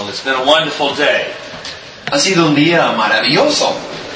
it's been a wonderful day. Ha sido un día maravilloso.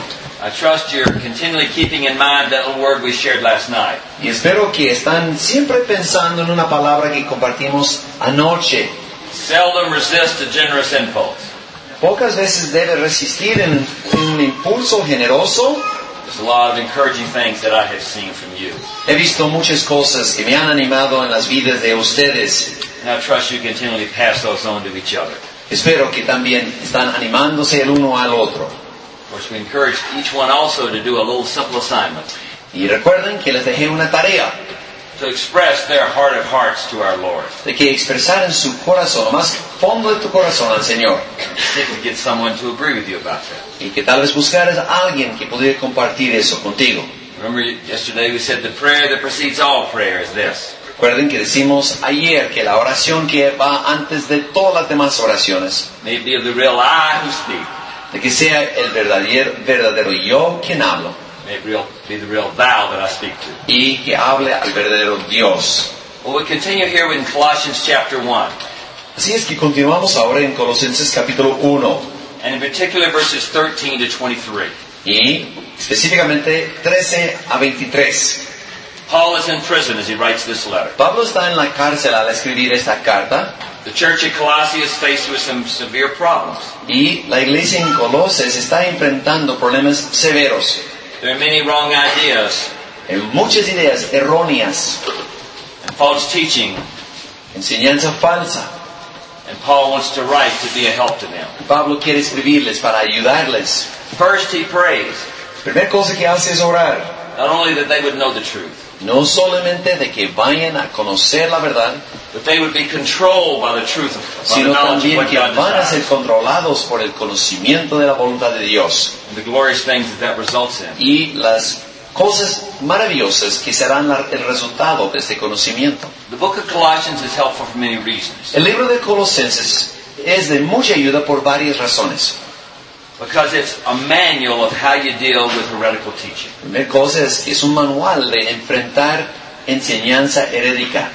I trust you're continually keeping in mind that little word we shared last night. Y espero que están siempre pensando en una palabra que compartimos anoche. Seldom resist a generous impulse. Pocas veces debe resistir en un impulso generoso. There's a lot of encouraging things that I have seen from you. He visto muchas cosas que me han animado en las vidas de ustedes. And I trust you continually pass those on to each other. Espero que también están animándose el uno al otro. Of course, we encourage each one also to do a little simple assignment. Y recuerden que les dejé una tarea To express their heart of hearts to our Lord. de que expresar en su corazón, lo más fondo de tu corazón al Señor. See if we get someone to agree with you about that. Y que tal vez buscaras a alguien que pudiera compartir eso contigo. Remember yesterday we said the prayer that precedes all prayer is this. Recuerden que decimos ayer que la oración que va antes de todas las demás oraciones, May it be of the real I who speak. de que sea el verdadero yo quien hablo, May it be the real thou that I speak to. y que hable al verdadero Dios. Well, we continue here in Colossians chapter 1, Así es que continuamos ahora en Colosenses capítulo 1, and in particular verses 13 to 23. y específicamente 13 a 23. Paul is in prison as he writes this letter. Pablo está en la cárcel al escribir esta carta, The church at Colossae is faced with some severe problems. y la iglesia en Colosas está enfrentando problemas severos. There are many wrong ideas Muchas ideas erróneas, and false teaching, enseñanza falsa. and Paul wants to write to be a help to them. Pablo quiere escribirles para ayudarles. First, he prays, Primera cosa que hace es orar. not only that they would know the truth, No solamente de que vayan a conocer la verdad, but they would be controlled by the truth, by the sino knowledge of también what que God van a ser desires, controlados por el conocimiento de la voluntad de Dios. and the glorious things that results in. Y las cosas maravillosas que serán el resultado de este conocimiento. The book of Colossians is helpful for many reasons. El libro de Colosenses es de mucha ayuda por varias razones. Because it's a manual of how you deal with heretical teaching. La primera cosa es que es un manual de enfrentar enseñanza herética.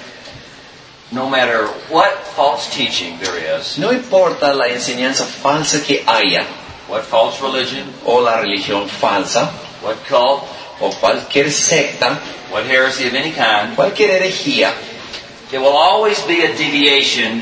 No matter what false teaching there is, No importa la enseñanza falsa que haya, what false religion, o la religión falsa, what cult, o cualquier secta, what heresy of any kind, cualquier herejía, it will always be a deviation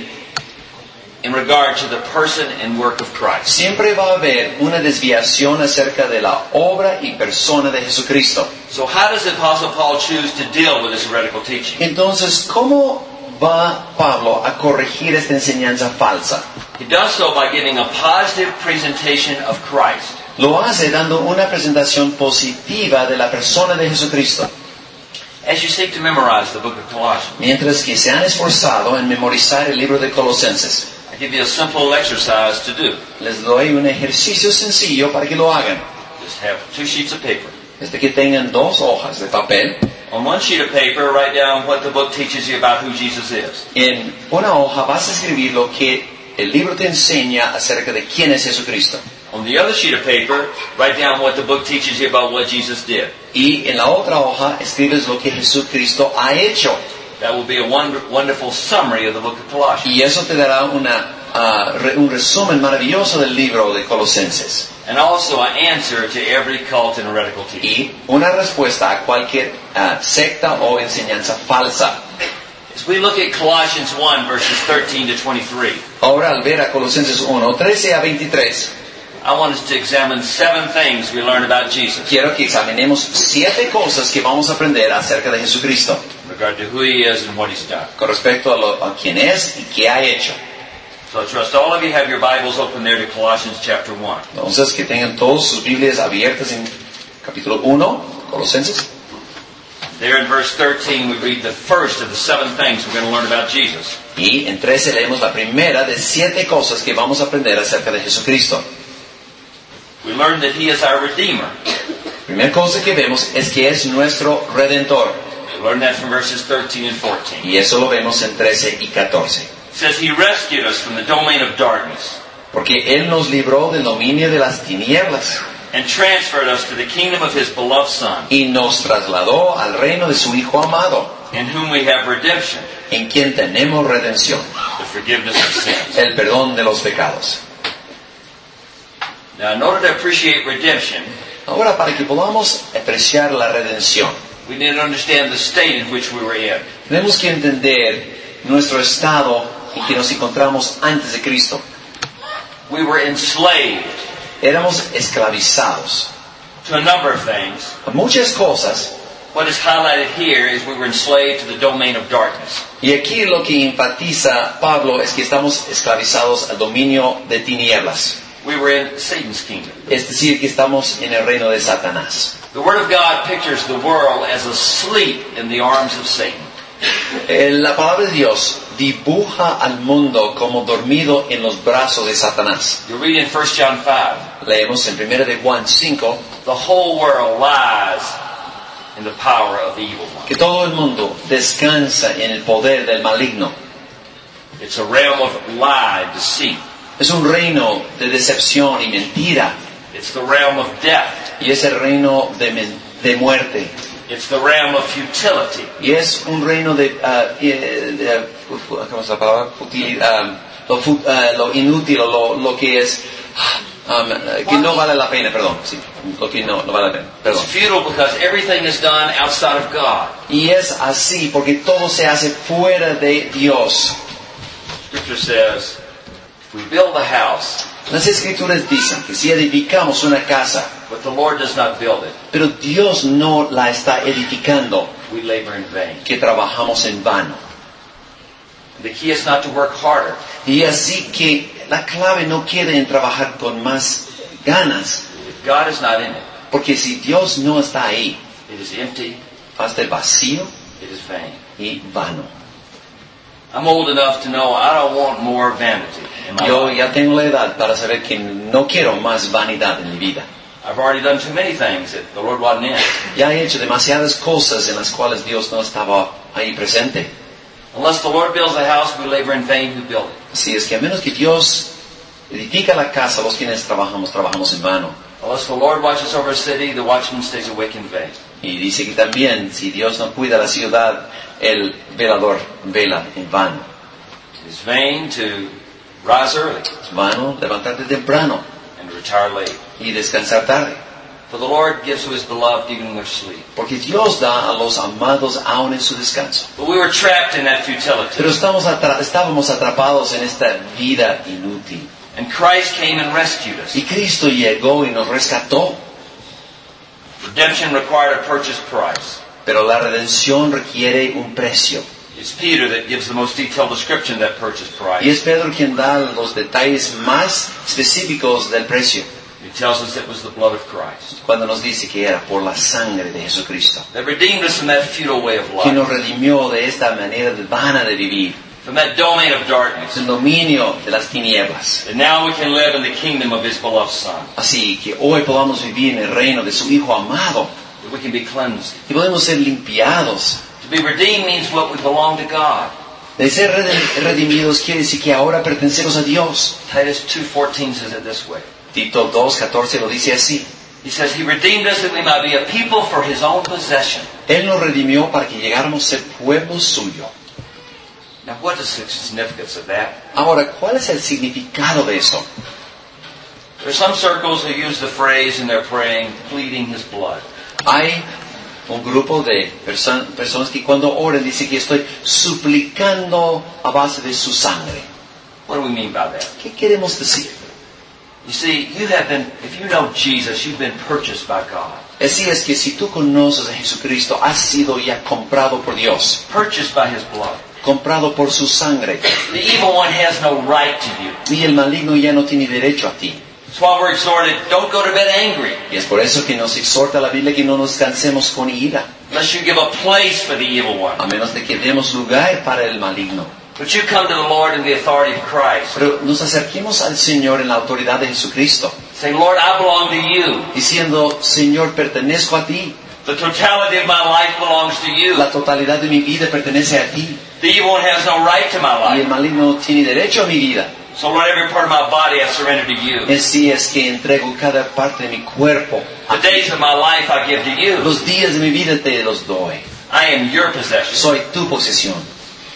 in regard to the person and work of Christ. siempre va a haber una desviación acerca de la obra y persona de Jesucristo. So how does the Apostle Paul choose to deal with this heretical teaching? Entonces, ¿cómo va Pablo a corregir esta enseñanza falsa? He does so by giving a positive presentation of Christ. Lo hace dando una presentación positiva de la persona de Jesucristo. As you seek to memorize the book of Colossians, Mientras que se han esforzado en memorizar el libro de Colosenses, I give you a simple exercise to do. les doy un ejercicio sencillo para que lo hagan. Just have 2 sheets of paper. Desde que tengan 2 hojas de papel, On one sheet of paper, write down what the book teaches you about who Jesus is. en una hoja vas a escribir lo que el libro te enseña acerca de quién es Jesucristo. On the other sheet of paper, write down what the book teaches you about what Jesus did. Y en la otra hoja escribes lo que Jesucristo ha hecho. That will be a wonderful summary of the book of Colossians. Y eso te dará un resumen maravilloso del libro de Colosenses. And also an answer to every cult and heretical teaching. Y una respuesta a cualquier secta o enseñanza falsa. As we look at Colossians 1, verses 13 to 23, Ahora al ver a Colosenses 1, 13 a 23, I want us to examine 7 things we learn about Jesus, quiero que examinemos 7 cosas que vamos a aprender acerca de Jesucristo, in regard to who He is and what He's done. con respecto a quién es y qué ha hecho. So I trust all of you have your Bibles open there to Colossians chapter 1. Entonces, que tengan todas sus Biblias abiertas en capítulo 1, Colosenses. There in verse 13 we read the first of the 7 things we're going to learn about Jesus. Y en 13 leemos la primera de 7 cosas que vamos a aprender acerca de Jesucristo. We learn that He is our Redeemer. La primera cosa que vemos es que es nuestro Redentor. We learn that from verses 13 and 14. Y eso lo vemos en 13 y 14. It says He rescued us from the domain of darkness Porque Él nos libró del dominio de las tinieblas and transferred us to the kingdom of His beloved Son, y nos trasladó al reino de su Hijo amado, in whom we have redemption, en quien tenemos redención, the forgiveness of sins. el perdón de los pecados. Now, in order to appreciate redemption, Ahora, para que podamos apreciar la redención, we need to understand the state in which we were in. tenemos que entender nuestro estado en que nos encontramos antes de Cristo. We were enslaved Éramos esclavizados to a number of things. a muchas cosas, What is highlighted here is we were enslaved to the domain of darkness. y aquí lo que enfatiza Pablo es que estamos esclavizados al dominio de tinieblas, We were in Satan's kingdom. es decir, que estamos en el reino de Satanás. The Word of God pictures the world as asleep in the arms of Satan. La palabra de Dios dibuja al mundo como dormido en los brazos de Satanás. You read in 1 John 5, Leemos en 1 de Juan 5 the whole world lies in the power of the evil one. que todo el mundo descansa en el poder del maligno. It's a realm of lie, deceit. Es un reino de decepción y mentira, It's the realm of death. y es el reino de muerte, It's the realm of futility. y es un reino ¿cómo es la palabra? Lo inútil, lo que es que no vale la pena, perdón, sí, lo que no vale la pena, It's perdón. futile because everything is done outside of God. Y es así porque todo se hace fuera de Dios. Scripture says, if we build a house, Las Escrituras dicen que si edificamos una casa, but the Lord does not build it, pero Dios no la está edificando, we labor in vain. que trabajamos en vano. The key is not to work harder. Y así que la clave no queda en trabajar con más ganas, If God is not in it, porque si Dios no está ahí, it is empty, va a estar vacío it is vain. y vano. I'm old enough to know I don't want more vanity in my Yo life. ya tengo la edad para saber que no quiero más vanidad en mi vida. I've already done too many things that the Lord wasn't in. Ya he hecho demasiadas cosas en las cuales Dios no estaba ahí presente. Unless the Lord builds a house, we labor in vain who build it. Así es que a menos que Dios edifica la casa, los quienes trabajamos en vano. Unless the Lord watches over a city, the watchman stays awake in vain. Y dice que también, si Dios no cuida la ciudad, el velador vela en vano. It is vain to rise early Es vano levantarte temprano and retire late. y descansar tarde. For the Lord gives to His beloved even in their sleep. Porque Dios da a los amados aún en su descanso. But we were trapped in that futility. Pero estábamos atrapados en esta vida inútil. And Christ came and rescued us. Y Cristo llegó y nos rescató. Redemption required a purchase price. Pero la redención requiere un precio. It's Peter that gives the most detailed description of that purchase Y price. es Pedro quien da los detalles más específicos del precio. He tells us it was the blood of Christ Cuando nos dice que era por la sangre de Jesucristo. that redeemed us from that futile way of Que life, nos redimió de esta manera vana de vivir. from that domain of darkness. El dominio de las tinieblas. And now we can live in the kingdom of His beloved Son. Así que hoy podamos vivir en el reino de su Hijo amado. That we can be cleansed. Y podemos ser limpiados. To be redeemed means what we belong to God. De ser redimidos quiere decir que ahora pertenecemos a Dios. Titus 2:14 says it this way. Tito 2:14 lo dice así. He says, He redeemed us that we might be a people for His own possession. Él nos redimió para que llegáramos a ser pueblo suyo. Now what is the significance of that? Ahora, ¿cuál es el significado de eso? There are some circles who use the phrase in their praying, pleading His blood. Hay un grupo de personas que cuando oran dicen que estoy suplicando a base de su sangre. What do we mean by that? ¿Qué queremos decir? You see, if you know Jesus, you've been purchased by God. Así es que si tú conoces a Jesucristo, has sido ya comprado por Dios, Purchased by His blood. comprado por su sangre, The evil one has no right to you. y el maligno ya no tiene derecho a ti. That's why we're exhorted, don't go to bed angry, Y es por eso que nos exhorta la Biblia que no nos cansemos con ira, unless you give a place for the evil one. a menos de que demos lugar para el maligno. But you come to the Lord in the authority of Christ. Pero nos acerquemos al Señor en la autoridad de Jesucristo, Say, Lord, I belong to you. diciendo, Señor, pertenezco a ti, The totality of my life belongs to you. la totalidad de mi vida pertenece a ti, The evil one has no right to my y el life. maligno no tiene derecho a mi vida. So Lord, every part of my body I surrender to you. Así es que entrego cada parte de mi cuerpo. The days of my life I give to you. Los días de mi vida te los doy. I am your possession. Soy tu posesión.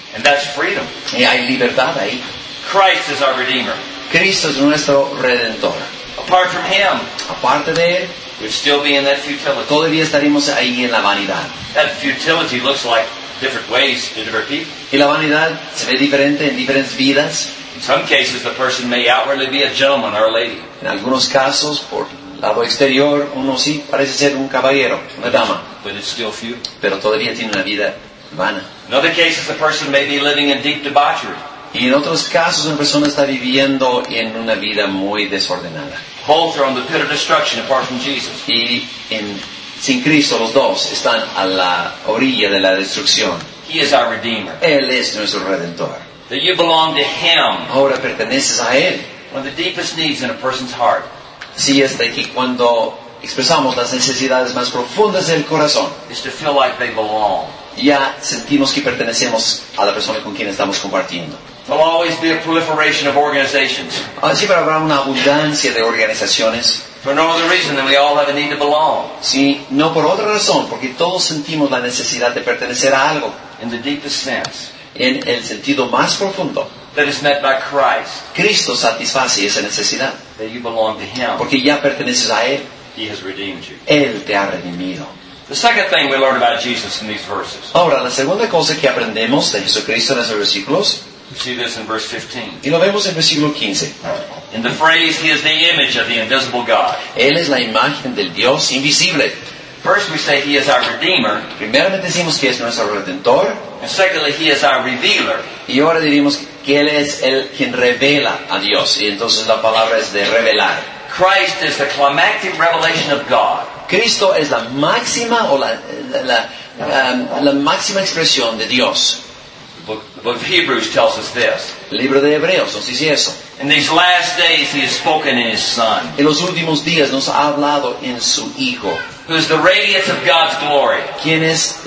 And that's freedom. Y hay libertad ahí. Christ is our Redeemer. Cristo es nuestro Redentor. Apart from Him, Aparte de Él, we'd still be in that futility. todavía estaríamos ahí en la vanidad. That futility looks like different ways to different people. Y la vanidad se ve diferente en diferentes vidas. In some cases, the person may outwardly be a gentleman or a lady. En algunos casos, por el lado exterior, uno sí parece ser un caballero, una dama, But it's still futile. pero todavía tiene una vida vana. In other cases, the person may be living in deep debauchery, Y en otros casos, una persona está viviendo en una vida muy desordenada. both are on the pit of destruction apart from Jesus. Y sin Cristo los dos están a la orilla de la destrucción. He is our Redeemer. Él es nuestro Redentor. That you belong to Him. Ahora perteneces a Él. One of the deepest needs in a person's heart Sí, es de que cuando expresamos las necesidades más profundas del corazón, is to feel like they belong. ya sentimos que pertenecemos a la persona con quien estamos compartiendo. There'll always be a proliferation of organizations Así pero habrá una abundancia de organizaciones, for no other reason than we all have a need to belong sí, no por otra razón, porque todos sentimos la necesidad de pertenecer a algo, in the deepest sense en el sentido más profundo. that is met by Christ. Cristo satisface esa necesidad, That you belong to Him. porque ya perteneces a Él. He has redeemed you. Él te ha redimido. The second thing we learn about Jesus in these verses, Ahora, la segunda cosa que aprendemos de Jesucristo en esos versículos, we see this in verse 15. y lo vemos en versículo 15. In the phrase, He is the image of the invisible God. Él es la imagen del Dios invisible. First we say He is our Redeemer, Primeramente decimos que es nuestro Redentor, and secondly He is our Revealer. y ahora diríamos que Él es el quien revela a Dios, y entonces la palabra es de revelar. Christ is the climactic revelation of God. Cristo es la máxima o la máxima expresión de Dios. The book of Hebrews tells us this. El libro de Hebreos nos dice eso. In these last days He has spoken in His Son, En los últimos días nos ha hablado en su Hijo, who is the radiance of God's glory quien es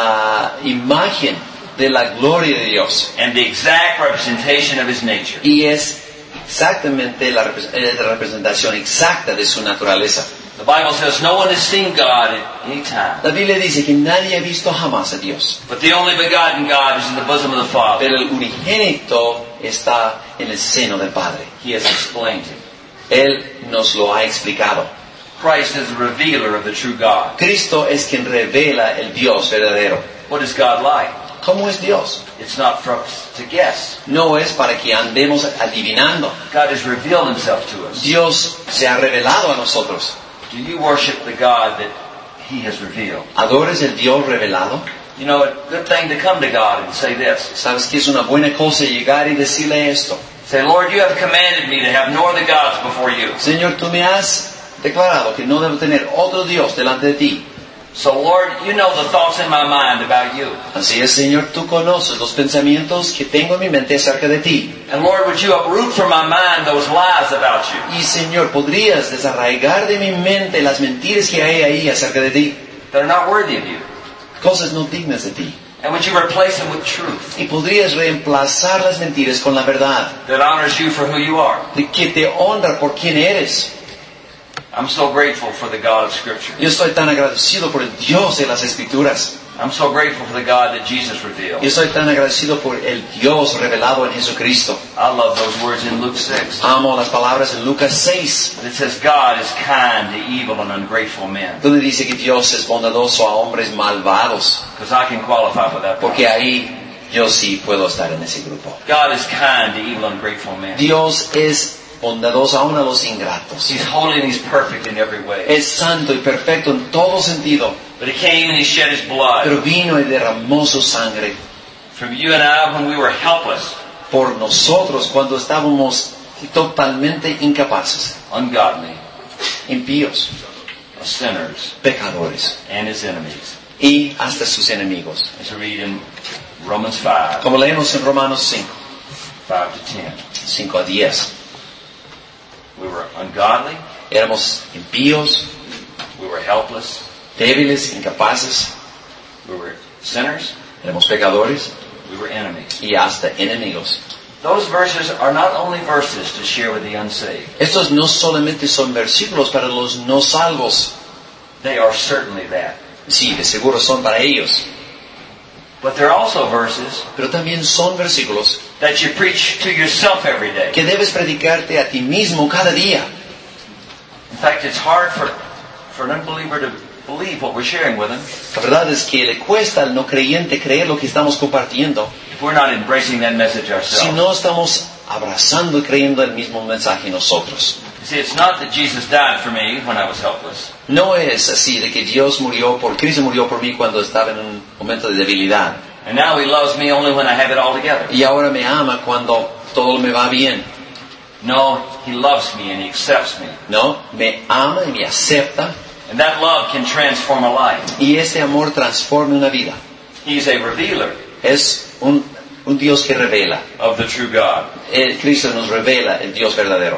la imagen de la gloria de Dios and the exact representation of His nature. y es exactamente la representación exacta de su naturaleza. The Bible says no one has seen God at any time, La Biblia dice que nadie ha visto jamás a Dios, but the only begotten God is in the bosom of the Father. pero el unigénito está en el seno del Padre. He has explained Him. Él nos lo ha explicado. Christ is the revealer of the true God. Cristo es quien revela el Dios verdadero. What is God like? ¿Cómo es Dios? It's not for us to guess. No es para que andemos adivinando. God has revealed Himself to us. Dios se ha revelado a nosotros. Do you worship the God that He has revealed? ¿Adores el Dios revelado? You know, a good thing to come to God and say this. ¿Sabes que es una buena cosa llegar y decirle esto? Say, Lord, you have commanded me to have no other gods before you. Señor, tú me has declarado que no debo tener otro Dios delante de ti. So, Lord, you know the thoughts in my mind about you. Así es, Señor, tú conoces los pensamientos que tengo en mi mente acerca de ti. And Lord, would you uproot from my mind those lies about you Y Señor, ¿podrías desarraigar de mi mente las mentiras que hay ahí acerca de ti? that are not worthy of you? Cosas no dignas de ti. And would you replace them with truth Y podrías reemplazar las mentiras con la verdad, that honors you for who you are? de que te honra por quien eres. I'm so grateful for the God of Scripture. Yo estoy tan agradecido por el Dios de las Escrituras. I'm so grateful for the God that Jesus revealed. Yo estoy tan agradecido por el Dios revelado en Jesucristo. I love those words in Luke 6. Amo las palabras en Lucas 6, It says God is kind to evil and ungrateful men. donde dice que Dios es bondadoso a hombres malvados, Because I can qualify for that. porque ahí yo sí puedo estar en ese grupo. God is kind to evil and ungrateful men. Dios es bondadoso aún a los ingratos. He's holy and He's perfect in every way. Es santo y perfecto en todo sentido, But He came and He shed His blood pero vino y derramó su sangre from you and I when we were helpless, por nosotros cuando estábamos totalmente incapaces, ungodly, impíos, sinners, pecadores and His enemies. y hasta sus enemigos. As we read in Romans 5, Como leemos en Romanos 5, 5 to 10. 5 a 10. We were ungodly, Éramos impíos, we were helpless, débiles, incapaces, we were sinners, éramos pecadores we were enemies. y hasta enemigos. Those verses are not only verses to share with the unsaved. Estos no solamente son versículos para los no salvos, They are certainly that. sí, de seguro son para ellos. But there are also verses Pero también son versículos that you preach to yourself every day. que debes predicarte a ti mismo cada día. In fact, it's hard for an unbeliever to believe what we're sharing with him La verdad es que le cuesta al no creyente creer lo que estamos compartiendo if we're not embracing that message si ourselves. no estamos abrazando y creyendo el mismo mensaje nosotros. You see, it's not that Jesus died for me when I was helpless. No es así de que Cristo murió por mí cuando estaba en un momento de debilidad. And now he loves me only when I have it all together. Y ahora me ama cuando todo me va bien. No, he loves me and he accepts me. No, me ama y me acepta. And that love can transform a life. Y este amor transforma una vida. He's a revealer Es un Dios que revela. of the true God. Cristo nos revela el Dios verdadero.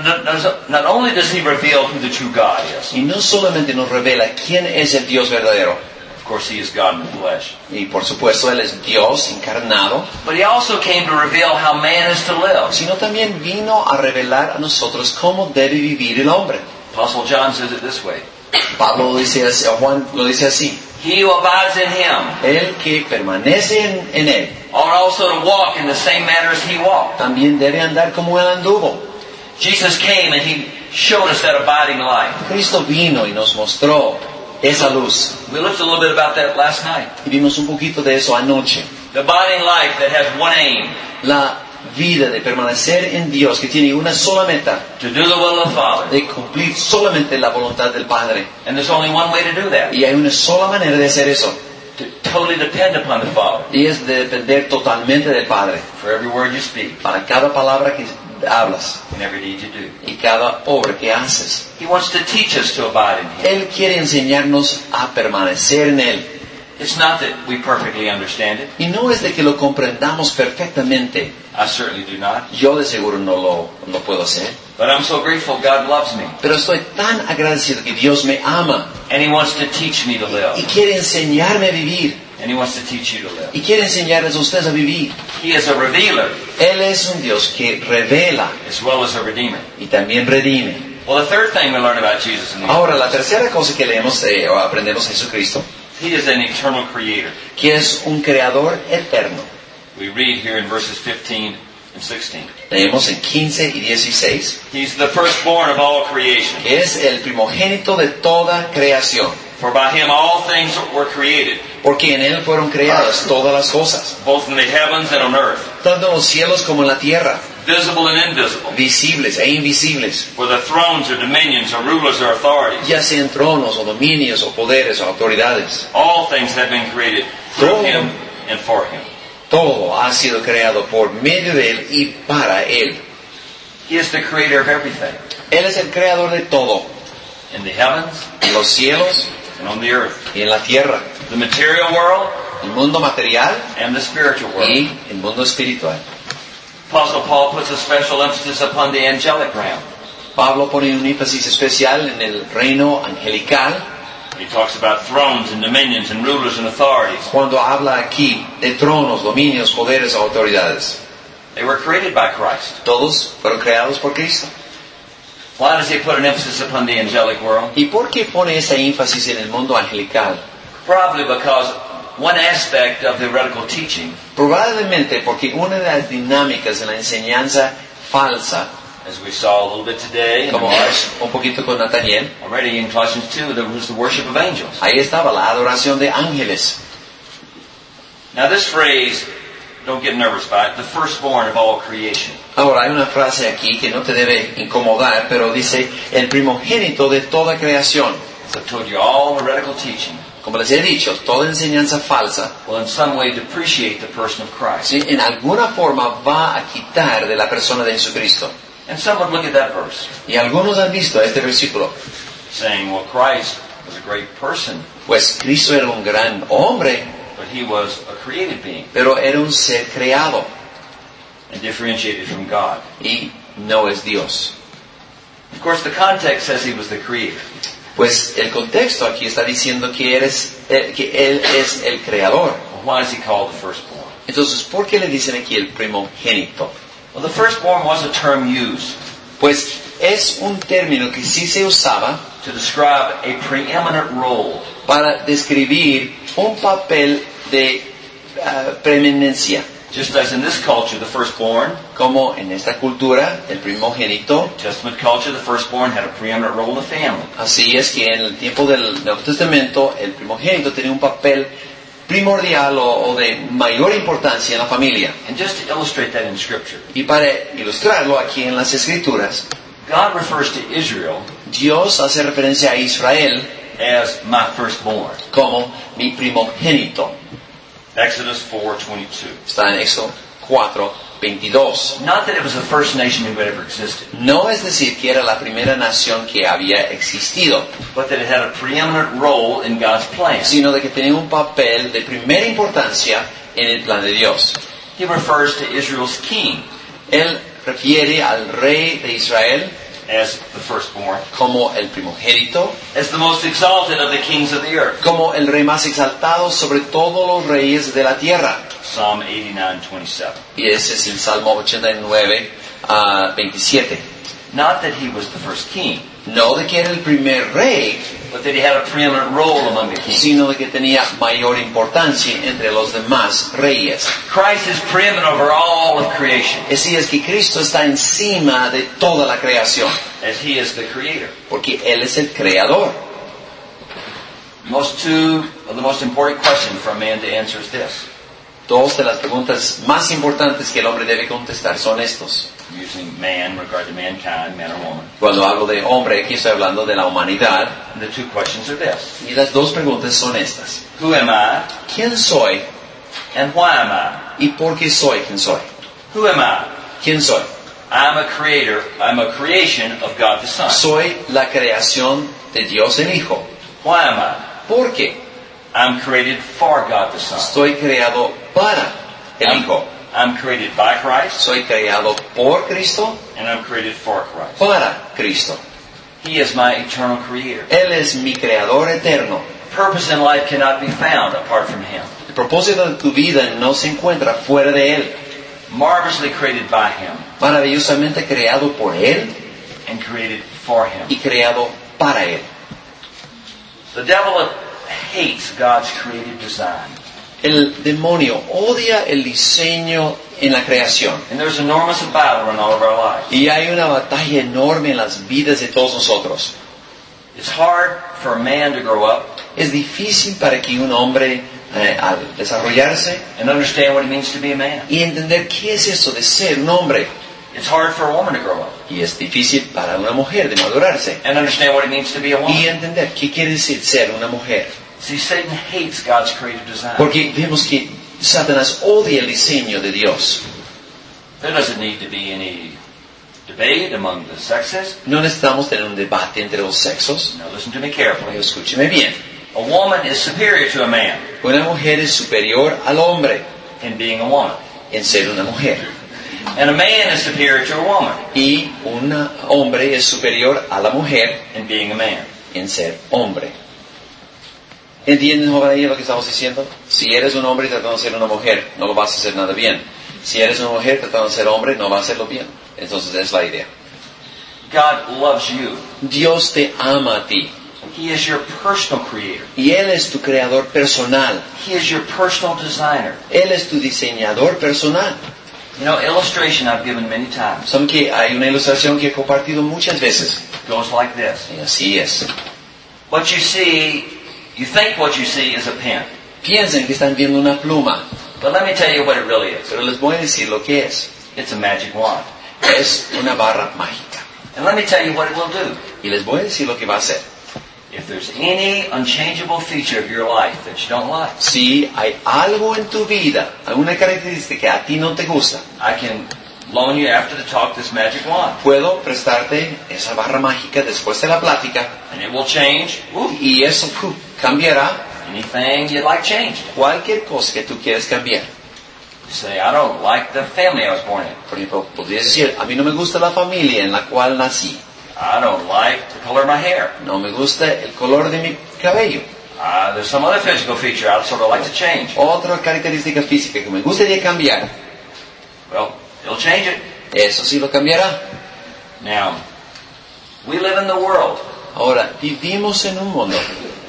Not only does he reveal who the true God is, Y no solamente nos revela quién es el Dios verdadero. of course he is God in the flesh, Y por supuesto Él es Dios encarnado. but he also came to reveal how man is to live. Sino también vino a revelar a nosotros cómo debe vivir el hombre. Apostle John says it this way: Pablo lo dice así, o Juan lo dice así. he who abides in him El que permanece en Él ought also to walk in the same manner as he walked. también debe andar como Él anduvo. Jesus came and he showed us that abiding life. Cristo vino y nos mostró esa luz. We looked a little bit about that last night. Y vimos un poquito de eso anoche. The abiding life that has one aim: La vida de permanecer en Dios, que tiene una sola meta, to do the will of the Father. de cumplir solamente la voluntad del Padre. And there's only one way to do that: Y hay una sola manera de hacer eso. to totally depend upon the Father Y es de depender totalmente del Padre. for every word you speak Para cada palabra que hablas and every deed you do. y cada obra que haces. He wants to teach us to abide in Him. Él quiere enseñarnos a permanecer en Él. It's not that we perfectly understand it. Y no es de que lo comprendamos perfectamente. I certainly do not. Yo de seguro no lo puedo hacer. But I'm so grateful God loves me. Pero estoy tan agradecido que Dios me ama And He wants to teach me to y live. quiere enseñarme a vivir. And He wants to teach you to live. Y quiere enseñarles a ustedes a vivir. He is a revealer Él es un Dios que revela as well as a redeemer. y también redime. Well, the third thing we learn about Jesus in the Ahora, la tercera cosa que leemos o aprendemos de Jesucristo, He is an eternal creator. que es un creador eterno. We read here in verses 15 and 16. Leemos en 15 y 16, He's the firstborn of all creation. que es el primogénito de toda creación. For by Him all things were created, Porque en Él fueron creadas todas las cosas, both in the heavens and on earth, tanto en los cielos como en la tierra, visible and invisible. visibles e invisibles, Whether thrones or dominions or rulers or authorities, ya sean tronos o dominios o poderes o autoridades. all things have been created through Him and for Him. Todo ha sido creado por medio de Él y para Él. He is the creator of everything, Él es el creador de todo, in the heavens en los cielos and on the earth, y en la tierra, the material world el mundo material and the spiritual world. y el mundo espiritual. Apostle Paul puts a special emphasis upon the angelic realm. Pablo pone un énfasis especial en el reino angelical He talks about thrones and dominions and rulers and authorities. cuando habla aquí de tronos, dominios, poderes o autoridades. They were created by Christ. Todos fueron creados por Cristo. Why does he put an emphasis upon the angelic world? ¿Y por qué pone ese énfasis en el mundo angelical? Probably because one aspect of the heretical teaching, Probablemente porque una de las dinámicas de la enseñanza falsa, as we saw a little bit today, como vimos un poquito con Nathaniel, already in Colossians 2, there was the worship of angels. ahí estaba la adoración de ángeles. Now this phrase, don't get nervous by it, the firstborn of all creation. Ahora hay una frase aquí que no te debe incomodar, pero dice el primogénito de toda creación. So I told you all heretical teaching Como les he dicho, toda enseñanza falsa, will in some way depreciate the person of Christ. ¿sí?, en alguna forma va a quitar de la persona de Jesucristo. And some would look at that verse, Y algunos han visto este versículo, saying, well, Christ was a great person, pues Cristo era un gran hombre, but he was a created being pero era un ser creado and differentiated from God. y no es Dios. Of course, the context says he was the creator. Pues el contexto aquí está diciendo que Él es el creador. Well, why is he called the firstborn? Entonces, ¿por qué le dicen aquí el primogénito? Well, the firstborn was a term used Pues es un término que sí se usaba to describe a preeminent role para describir un papel de preeminencia. Just as in this culture, the firstborn, Como en esta cultura, el primogénito, Testament culture, the firstborn had a preeminent role in the family. así es que en el tiempo del Nuevo Testamento, el primogénito tenía un papel primordial o de mayor importancia en la familia. And just to illustrate that in Scripture, Y para ilustrarlo aquí en las Escrituras, God refers to Israel Dios hace referencia a Israel as my firstborn. como mi primogénito. Exodus 4:22. Está en Éxodo 4:22. Not that it was the first nation who had ever existed, No es decir que era la primera nación que había existido, but that it had a preeminent role in God's plan. sino de que tenía un papel de primera importancia en el plan de Dios. He refers to Israel's king Él refiere al rey de Israel as the firstborn, como el primogénito, as the most exalted of the kings of the earth. como el rey más exaltado sobre todos los reyes de la tierra. Psalm 89:27. Y ese es el Salmo 89:27. Not that he was the first king, No de que era el primer rey, but that he had a preeminent role among the kings. sino de que tenía mayor importancia entre los demás reyes. Christ is preeminent over all of creation, Así es que Cristo está encima de toda la creación, as he is the creator. porque Él es el creador. Two of the most important questions for a man to answer is this. Dos de las preguntas más importantes que el hombre debe contestar son estos. I'm using man in regard to mankind, man or woman. Cuando hablo de hombre, aquí estoy hablando de la humanidad. And the two questions are this. Y las dos preguntas son estas. Who am I ¿Quién soy and why am I? y por qué soy quien soy? Who am I? ¿Quién soy? I'm a creator. I'm a creation of God the Son. Soy la creación de Dios el Hijo. Why am I? ¿Por qué? I'm created for God the Son. Estoy creado para el Hijo. I'm created by Christ Soy creado por Cristo, and I'm created for Christ. para Cristo. He is my eternal creator. Él es mi creador eterno. Purpose in life cannot be found apart from Him. El propósito de tu vida no se encuentra fuera de Él. Marvelously created by Him Maravillosamente creado por Él and created for Him. y creado para Él. The devil hates God's creative design. El demonio odia el diseño en la creación. And there's enormous battle in all of our lives. Y hay una batalla enorme en las vidas de todos nosotros. It's hard for a man to grow up Es difícil para que un hombre, al desarrollarse and understand what it means to be a man. y entender qué es eso de ser un hombre. It's hard for a woman to grow up Y es difícil para una mujer de madurarse and understand what it means to be a y woman. entender qué quiere decir ser una mujer. See, Satan hates God's creative design. Porque vemos que Satanás odia el diseño de Dios. There doesn't need to be any debate among the sexes. No necesitamos tener un debate entre los sexos. Now listen to me carefully. Escúcheme bien. A woman is superior to a man Una mujer es superior al hombre in being a woman. en ser una mujer. And a man is superior to a woman Y un hombre es superior a la mujer in being a man. en ser hombre. ¿Entienden, joven, lo que estamos diciendo? Si eres un hombre tratando de ser una mujer, no lo vas a hacer nada bien. Si eres una mujer tratando de ser hombre, no vas a hacerlo bien. Entonces es la idea. God loves you. Dios te ama a ti. He is your personal creator. Y Él es tu creador personal. He is your personal designer. Él es tu diseñador personal. You know, illustration I've given many times Saben que hay una ilustración que he compartido muchas veces. goes like this. Y así es. What you see, you think what you see is a pen. Piensen que están viendo una pluma, But let me tell you what it really is. pero les voy a decir lo que es. It's a magic wand. Es una barra mágica. And let me tell you what it will do. Y les voy a decir lo que va a hacer. If there's any unchangeable feature of your life that you don't like, Si hay algo en tu vida, alguna característica que a ti no te gusta, I can loan you after the talk this magic wand. puedo prestarte esa barra mágica después de la plática And it will change y eso cambiará anything you'd like changed. cualquier cosa que tú quieras cambiar. You say, I don't like the family I was born in. Por ejemplo, podrías decir, a mí no me gusta la familia en la cual nací. I don't like the color of my hair. No me gusta el color de mi cabello. There's some other physical feature I'd sort of like to change. Otra característica física que me gustaría cambiar. Well, it'll change it. Eso sí lo cambiará. Now, we live in the world Ahora, vivimos en un mundo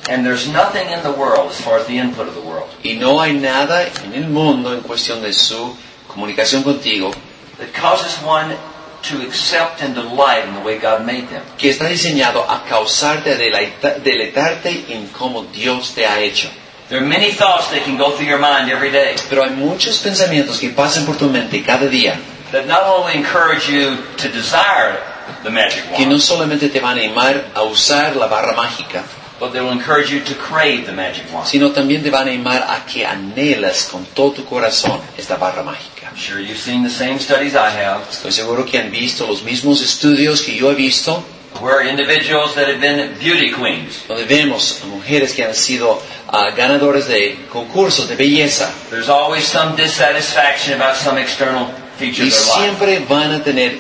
And there's nothing in the world as far as the input of the world Y no hay nada en el mundo en cuestión de su comunicación contigo that causes one to accept and delight in the way God made them. que está diseñado a causarte, a deleitarte en cómo Dios te ha hecho. There are many thoughts that can go through your mind every day Pero hay muchos pensamientos que pasan por tu mente cada día that not only encourage you to desire the magic que no wand, solamente te van a animar a usar la barra mágica, but they will encourage you to crave the magic wand. sino también te van a animar a que anhelas con todo tu corazón esta barra mágica. I'm sure you've seen the same studies I have, Estoy seguro que han visto los mismos estudios que yo he visto, where individuals that have been beauty queens, donde vemos a mujeres que han sido ganadores de concursos de belleza there's always some dissatisfaction about some external feature y of their life. siempre van a tener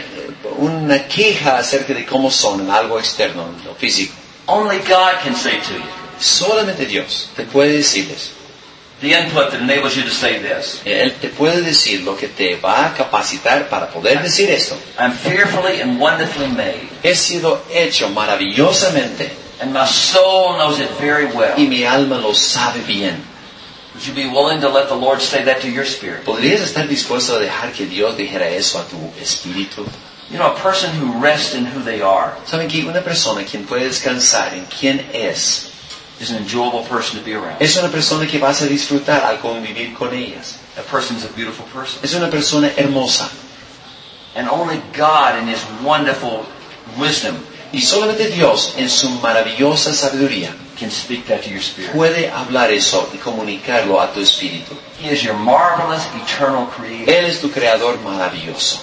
una queja acerca de cómo son en algo externo, en lo físico. Only God can say to you Solamente Dios te puede decirles. the input that enables you to say this. Él te puede decir lo que te va a capacitar para poder decir esto. I'm fearfully and wonderfully made, He sido hecho maravillosamente and my soul knows it very well. y mi alma lo sabe bien. Would you be willing to let the Lord say that to your spirit? ¿Podrías estar dispuesto a dejar que Dios dijera eso a tu espíritu? You know, a person who rests in who they are ¿Saben que una persona quien puede descansar en quién es an enjoyable person to be around. es una persona que vas a disfrutar al convivir con ellas? That person's a beautiful person. Es una persona hermosa. And only God in His wonderful wisdom Y solamente Dios, en su maravillosa sabiduría, can speak that to your spirit. puede hablar eso y comunicarlo a tu espíritu. He is your marvelous, eternal creator. Él es tu creador maravilloso.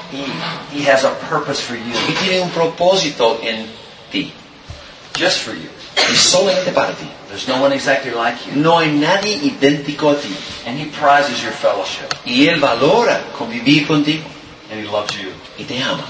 He has a purpose for you, Y tiene un propósito en ti. just for you. Y solamente para ti. There's no one exactly like you. No hay nadie idéntico a ti. And He prizes your fellowship. Y Él valora convivir contigo. And He loves you. Y te ama.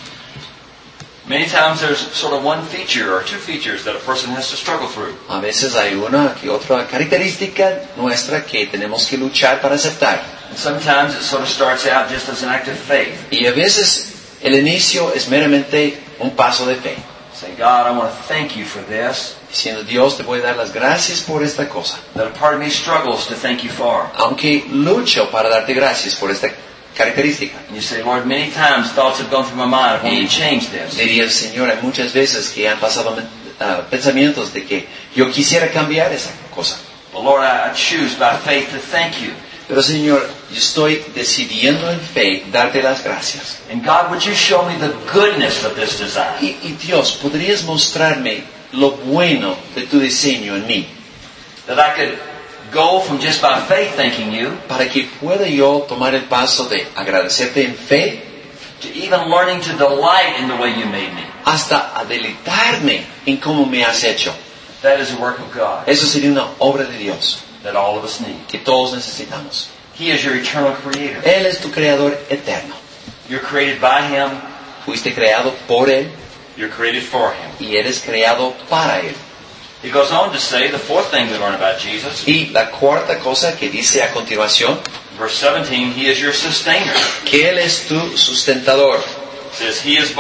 Many times there's sort of one feature or two features that a person has to struggle through. A veces hay una que otra característica nuestra que tenemos que luchar para aceptar. And sometimes it sort of starts out just as an act of faith. Y a veces el inicio es meramente un paso de fe. Say, God, I want to thank you for this. Diciendo, Dios, te voy a dar las gracias por esta cosa. That a part of me struggles to thank you for. Aunque lucho para darte gracias por esta característica. And you say, Lord, many times thoughts have gone through my mind. I want to change this. Diría el Señor, hay muchas veces que han pasado pensamientos de que yo quisiera cambiar esa cosa. But Lord, I choose by faith to thank you. Pero Señor, yo estoy decidiendo en fe darte las gracias. And God, would you show me the goodness of this design? Y Dios, ¿podrías mostrarme lo bueno de tu diseño en mí? That I could go from just by faith thanking you Para que pueda yo tomar el paso de agradecerte en fe to even learning to delight in the way you made me. hasta a deleitarme en cómo me has hecho. That is a work of God Eso sería una obra de Dios that all of us need. que todos necesitamos. He is your eternal creator. Él es tu creador eterno. You're created by Him. Fuiste creado por Él You're created for Him. y eres creado para Él. He goes on to say the fourth thing we learn about Jesus. Y la cuarta cosa que dice a continuación, Verse 17, He is your sustainer. que Él es tu sustentador. It says He is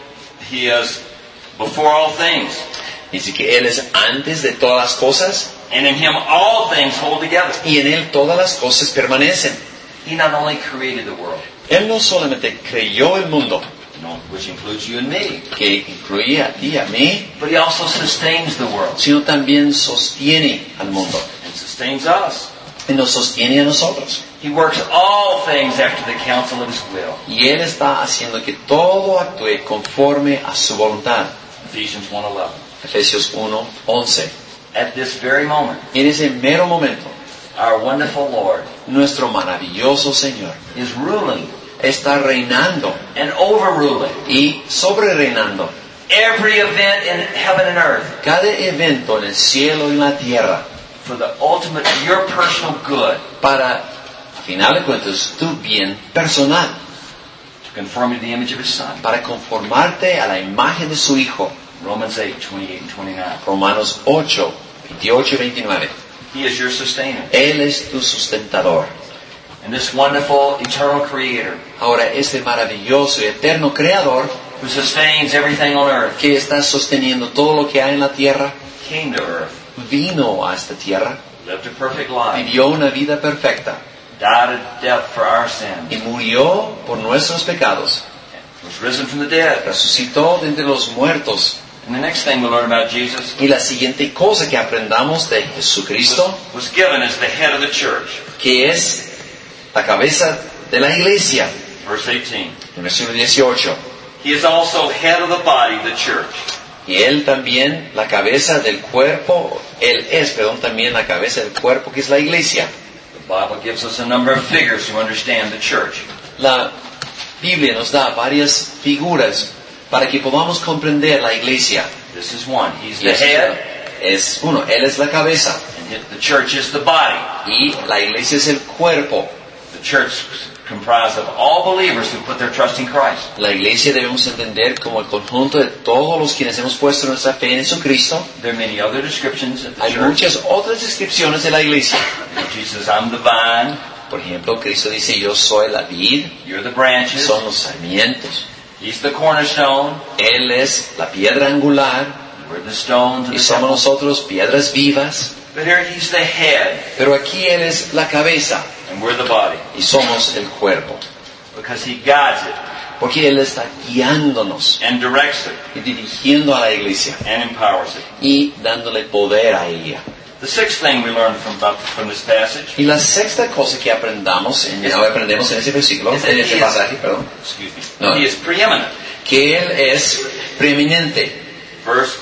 before all things. Dice que Él es antes de todas las cosas And in Him all things hold together. y en Él todas las cosas permanecen. He not only created the world, Él no solamente creyó el mundo, which includes you and me, que incluye a ti y a mí, but He also sustains the world sino también sostiene al mundo and sustains us. y nos sostiene a nosotros. He works all things after the counsel of His will. Y Él está haciendo que todo actúe conforme a su voluntad. Ephesians 1:11. Efesios 1:11. At this very moment, En ese mero momento, our wonderful Lord nuestro maravilloso Señor is ruling está reinando and overruling y sobre reinando every event in heaven and earth cada evento en el cielo y en la tierra for the ultimate, your personal good, para, a final de cuentas, tu bien personal, to conform to the image of His Son. para conformarte a la imagen de su Hijo. Romans 8:28 and 29. Romanos 8, 28 y 29. He is your sustainer. Él es tu sustentador. And this wonderful, eternal Creator Ahora, este maravilloso y eterno Creador who sustains everything on earth que está sosteniendo todo lo que hay en la tierra, came to earth vino a esta tierra, lived a perfect life, vivió una vida perfecta died a death for our sins, y murió por nuestros pecados. was risen from the dead. Resucitó de entre los muertos. And the next thing we learn about Jesus Y la siguiente cosa que aprendamos de Jesucristo, was given as the head of the church. que es la cabeza de la iglesia. Verse 18. En versículo 18. He is also head of the body, the church. Y él también, la cabeza del cuerpo, él es, perdón, también la cabeza del cuerpo, que es la iglesia. The Bible gives us a number of figures to understand the church. La Biblia nos da varias figuras para que podamos comprender la iglesia. This is one. He's Y the esta head, es uno, él es la cabeza. and the church is the body. Y la iglesia es el cuerpo. The church is comprised of all believers who put their trust in Christ. La iglesia debemos entender como el conjunto de todos los quienes hemos puesto nuestra fe en Jesucristo. There are many other descriptions of the Hay church. muchas otras descripciones de la iglesia. Jesus says, I'm the vine, Por ejemplo, Cristo dice, yo soy la vid, you're the branches. son los sarmientos. He's the cornerstone, Él es la piedra angular we're the stones of y the somos temple. nosotros piedras vivas. But here he's the head, Pero aquí Él es la cabeza and we're the body. y somos el cuerpo. Because he guides it, Porque Él está guiándonos and directs it, y dirigiendo a la iglesia and empowers it. y dándole poder a ella. The sixth thing we learn from this passage, Y la sexta cosa que aprendemos en ese versículo, en ese pasaje, perdón, excuse me, No. he is preeminent. que Él es preeminente. Verse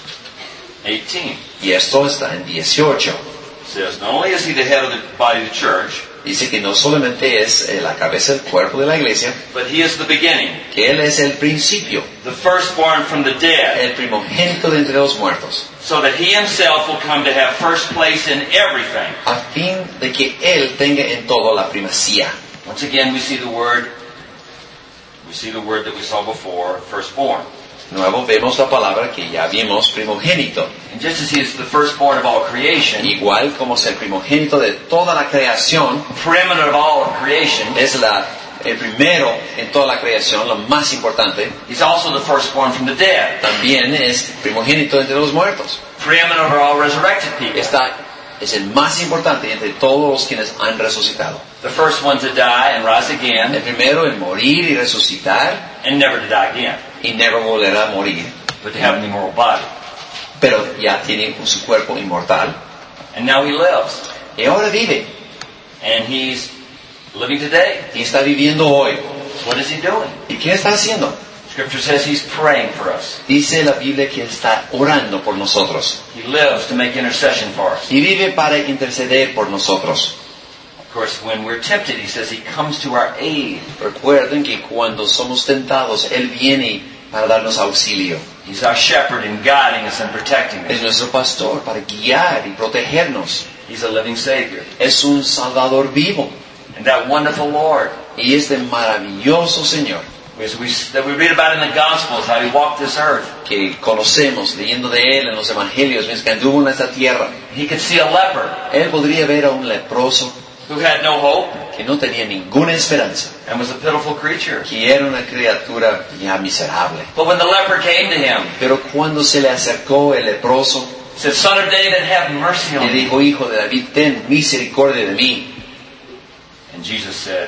18 Y esto está en 18. says, not only is he the head of the body of the church, Dice que no solamente es la cabeza del cuerpo de la iglesia, but he is the beginning, que Él es el principio, the firstborn from the dead, el primogénito de entre los muertos, so that he himself will come to have first place in everything. a fin de que Él tenga en todo la primacía. Once again, we see the word that we saw before, firstborn. De nuevo vemos la palabra que ya vimos, primogénito. And just as he is the firstborn of all creation, Igual como es el primogénito de toda la creación, preeminent of all of creation, es el primero en toda la creación, lo más importante, he's also the firstborn from the dead, también es primogénito entre los muertos. preeminent over all resurrected people, Es el más importante entre todos los quienes han resucitado. the first one to die and rise again, El primero en morir y resucitar and never to die again, y never volverá a morir. but to have an immortal body. Pero ya tiene su cuerpo inmortal. And now he lives, Y ahora vive. and he's living today. Y está viviendo hoy. What is he doing? ¿Y qué está haciendo? Scripture says he's praying for us. Dice la Biblia que está orando por nosotros. He lives to make intercession for us. Y vive para interceder por nosotros. Of course, when we're tempted, he says he comes to our aid. Recuerden que cuando somos tentados, Él viene para darnos auxilio. He's our shepherd in guiding us and protecting Es us. nuestro pastor para guiar y protegernos. He's a living Savior. Es un Salvador vivo. And that wonderful Lord, Y es el maravilloso Señor that we read about in the Gospels, how he walked this earth. que conocemos leyendo de Él en los Evangelios, mientras que anduvo en esta tierra. He could see a leper Él podría ver a un leproso who had no hope que no tenía ninguna esperanza, and was a pitiful creature. que era una criatura ya miserable. But when the leper came to him, Pero cuando se le acercó el leproso, he said, Son of David, have mercy on le me. dijo, Hijo de David, ten misericordia de mí. And Jesus said,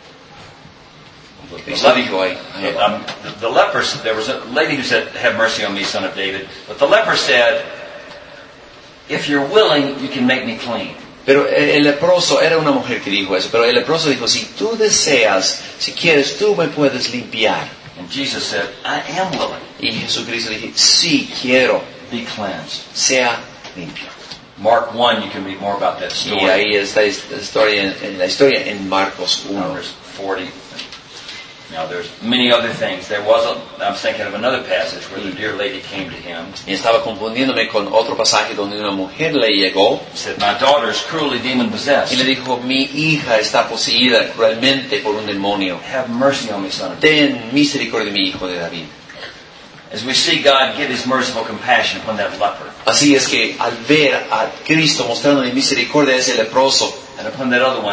Cristo dijo ahí, the leper, there was a lady who said, have mercy on me, son of David. But the leper said, if you're willing, you can make me clean. Pero el leproso, era una mujer que dijo eso, pero el leproso dijo, si tú deseas, si quieres, tú me puedes limpiar. And Jesus said, I am willing. Y Jesucristo dijo, sí, quiero, Be cleansed. sea limpio. Mark 1, you can read more about that story. Y ahí está la historia en Marcos 1. Verse 40. Now there's many other things. I was thinking of another passage where the dear lady came to him. Y estaba confundiéndome con otro pasaje donde una mujer le llegó Said, my daughter is cruelly demon possessed. y le dijo, mi hija está poseída cruelmente por un demonio. Have mercy on me, son of David. Ten misericordia de mi hijo de David. As we see God give his merciful compassion upon that leper Así es que al ver a Cristo mostrando misericordia a ese leproso and upon that other one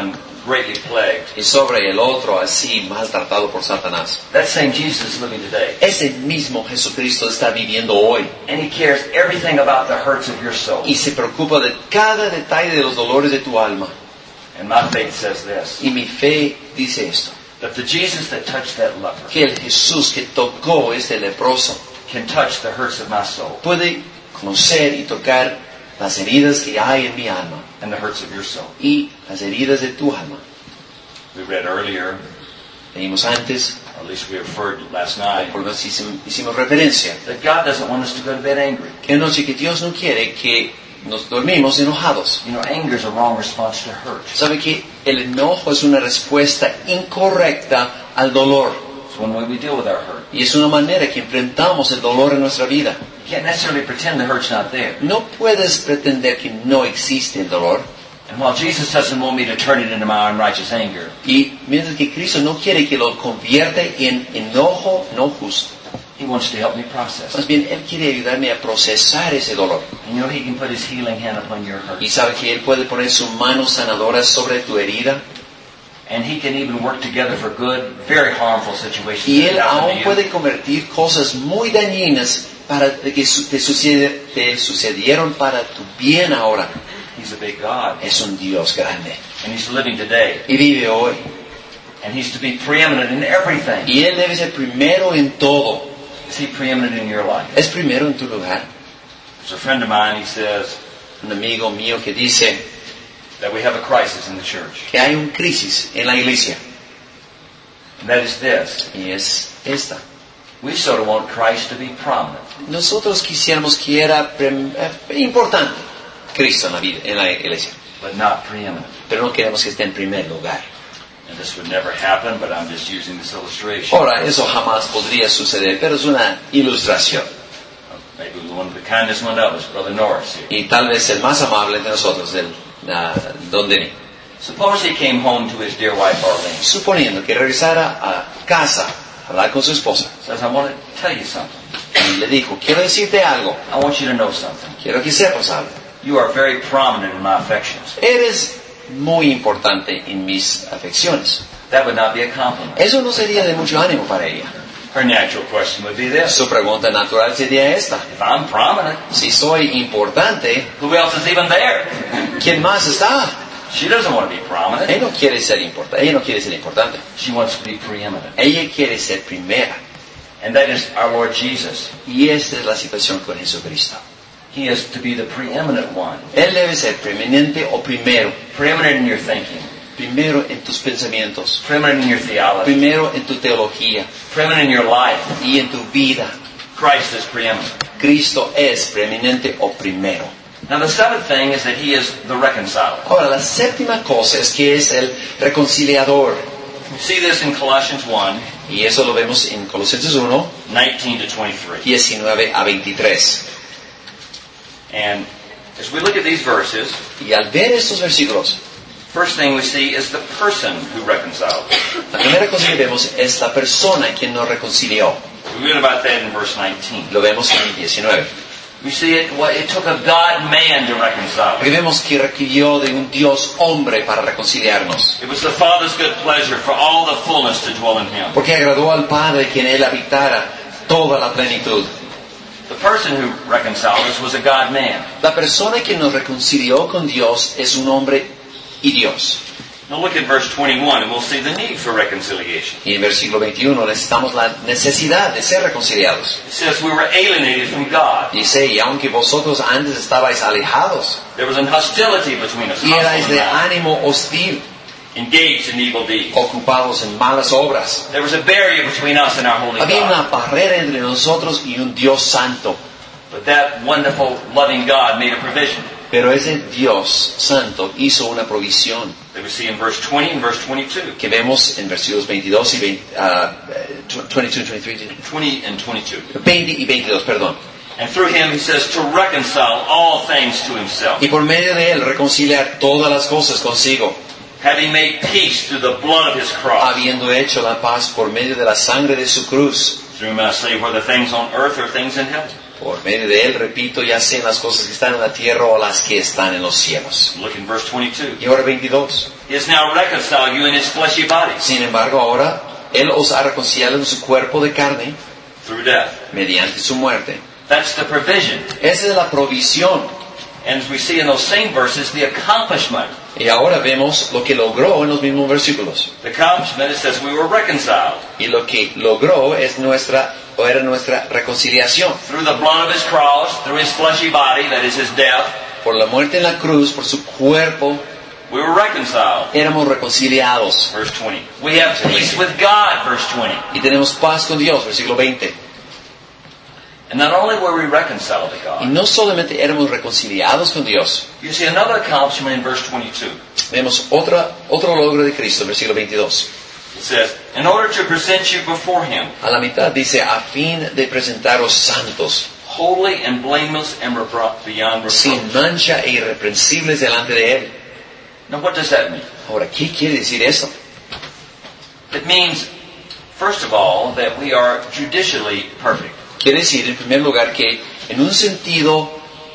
greatly plagued. y sobre el otro así maltratado por Satanás. That same Jesus is living today. Ese mismo Jesucristo está viviendo hoy And He cares everything about the hurts of your soul. y se preocupa de cada detalle de los dolores de tu alma. And my faith says this, Y mi fe dice esto, that the Jesus that touched that leper que el Jesús que tocó este leproso can touch the hurts of my soul puede conocer y tocar las heridas que hay en mi alma and the hurts of your soul. y las heridas de tu alma. We read earlier, Leímos antes, or at least we referred last night, por lo menos hicimos referencia, that God doesn't want us to go to bed angry. que noche que Dios no quiere que nos dormimos enojados. You know, anger is a wrong response to hurt. Sabe que el enojo es una respuesta incorrecta al dolor It's one way we deal with our hurt. y es una manera que enfrentamos el dolor en nuestra vida. You can't necessarily pretend the hurt's not there. No puedes pretender que no existe el dolor. And while Jesus doesn't want me to turn it into my unrighteous anger, Y mientras que Cristo no quiere que lo convierte en enojo no justo, He wants to help me process más it. bien Él quiere ayudarme a procesar ese dolor. And you know, He can put His healing hand upon your hurt. Y sabe que Él puede poner su mano sanadora sobre tu herida. And He can even work together for good, very harmful situations Y that Él happen aún to you. puede convertir cosas muy dañinas para que te sucedieron para tu bien ahora. He's a big God. Es un Dios grande. And He's living today. Y vive hoy. And He's to be preeminent in everything. Y Él debe ser primero en todo. Is He preeminent in your life? Es primero en tu lugar. There's a friend of mine, he says Un amigo mío que dice that we have a crisis in the church. que hay una crisis en la iglesia. And that is this. Y es esta. We sort of want Christ to be prominent. Nosotros quisiéramos que era importante Cristo en la vida, en la iglesia. But not preeminent. Pero no queremos que esté en primer lugar. And this would never happen, but I'm just using this illustration. Ahora, eso jamás podría suceder, pero es una ilustración. Maybe one of the kindest one of us, Brother Norris here. Y tal vez el más amable de nosotros, Don Denny. Suppose he came home to his dear wife Arlene. Suponiendo que regresara a casa a hablar con su esposa Says, I want to tell you something. y le dijo, quiero decirte algo, I want you to know something. quiero que sepas algo. You are very prominent in my affections. Eres muy importante en mis afecciones. That would not be a compliment. Eso no sería de mucho ánimo para ella. Her natural question would be this. Su pregunta natural sería esta. If I'm prominent, Si soy importante, who else is even there? ¿quién más está? She doesn't want to be prominent. Ella no quiere ser importante. Ella no quiere ser importante. She wants to be preeminent. Ella quiere ser primera. And that is our Lord Jesus. Y esta es la situación con Jesucristo. He is to be the preeminent one. Él debe ser preeminente o primero. Preeminent in your thinking. Primero en tus pensamientos. Preeminent in your theology. Primero en tu teología. Preeminent in your life. Y en tu vida. Christ is preeminent. Cristo es preeminente o primero. Now the seventh thing is that He is the reconciler. Ahora, la séptima cosa es que es el reconciliador. You see this in Colossians 1, Y eso lo vemos en Colosenses 1, 19 to 23. 19 a 23. And as we look at these verses, Y al ver estos versículos, first thing we see is the person who reconciled. la primera cosa que vemos es la persona quien nos reconcilió. We read about that in verse 19. Lo vemos en el 19. We see it took a God-man to reconcile. Porque vemos que requirió de un Dios hombre para reconciliarnos. It was the Father's good pleasure for all the fullness to dwell in Him. Porque agradó al Padre que en Él habitara toda la plenitud. The person who reconciled us was a God-man. La persona que nos reconcilió con Dios es un hombre y Dios. Now look at verse 21 and we'll see the need for reconciliation. Y en versículo 21 necesitamos la necesidad de ser reconciliados. It says we were alienated from God. Dice, y aunque vosotros antes estabais alejados There was an hostility between us. y erais de hostile ánimo hostil, engaged in evil deeds. ocupados en malas obras, There was a barrier between us and our holy había God. una barrera entre nosotros y un Dios santo. But that wonderful, loving God made a provision. Pero ese Dios santo hizo una provisión That we see in verse 20 and verse 22. que vemos en versículos 22 y 22, 23, 20 and 22. 20 y 22, perdón. And through Him, He says, to reconcile all things to Himself. Y por medio de él reconciliar todas las cosas consigo, Having made peace through the blood of His cross. habiendo hecho la paz por medio de la sangre de su cruz. Through him I say whether things on earth or things in heaven. Por medio de él, repito, ya sean las cosas que están en la tierra o las que están en los cielos. Look in verse 22. Y ahora 22. He has now reconciled you in his fleshy body Sin embargo, ahora él os ha reconciliado en su cuerpo de carne through death. mediante su muerte. That's the provision. Esa es la provisión. And as we see in those same verses, the accomplishment. Y ahora vemos lo que logró en los mismos versículos. The accomplishment, it says we were reconciled Y lo que logró era nuestra reconciliación. through the blood of his cross, through his fleshy body, that is his death. Por la muerte en la cruz, por su cuerpo, We were reconciled. éramos reconciliados. Verse 20. We have peace with God, verse 20. Y tenemos paz con Dios, versículo 20. And not only were we reconciled to Y God, no solamente éramos reconciliados con Dios, you see another accomplishment in verse 22. vemos otro logro de Cristo, versículo 22. It says, in order to present you before him, A la mitad dice, a fin de presentaros santos, holy and blameless and beyond sin reproach. mancha e irreprensibles delante de Él. Now what does that mean? Ahora, ¿qué quiere decir eso? It means, first of all, that we are judicially perfect. Quiere decir, en primer lugar, que en un sentido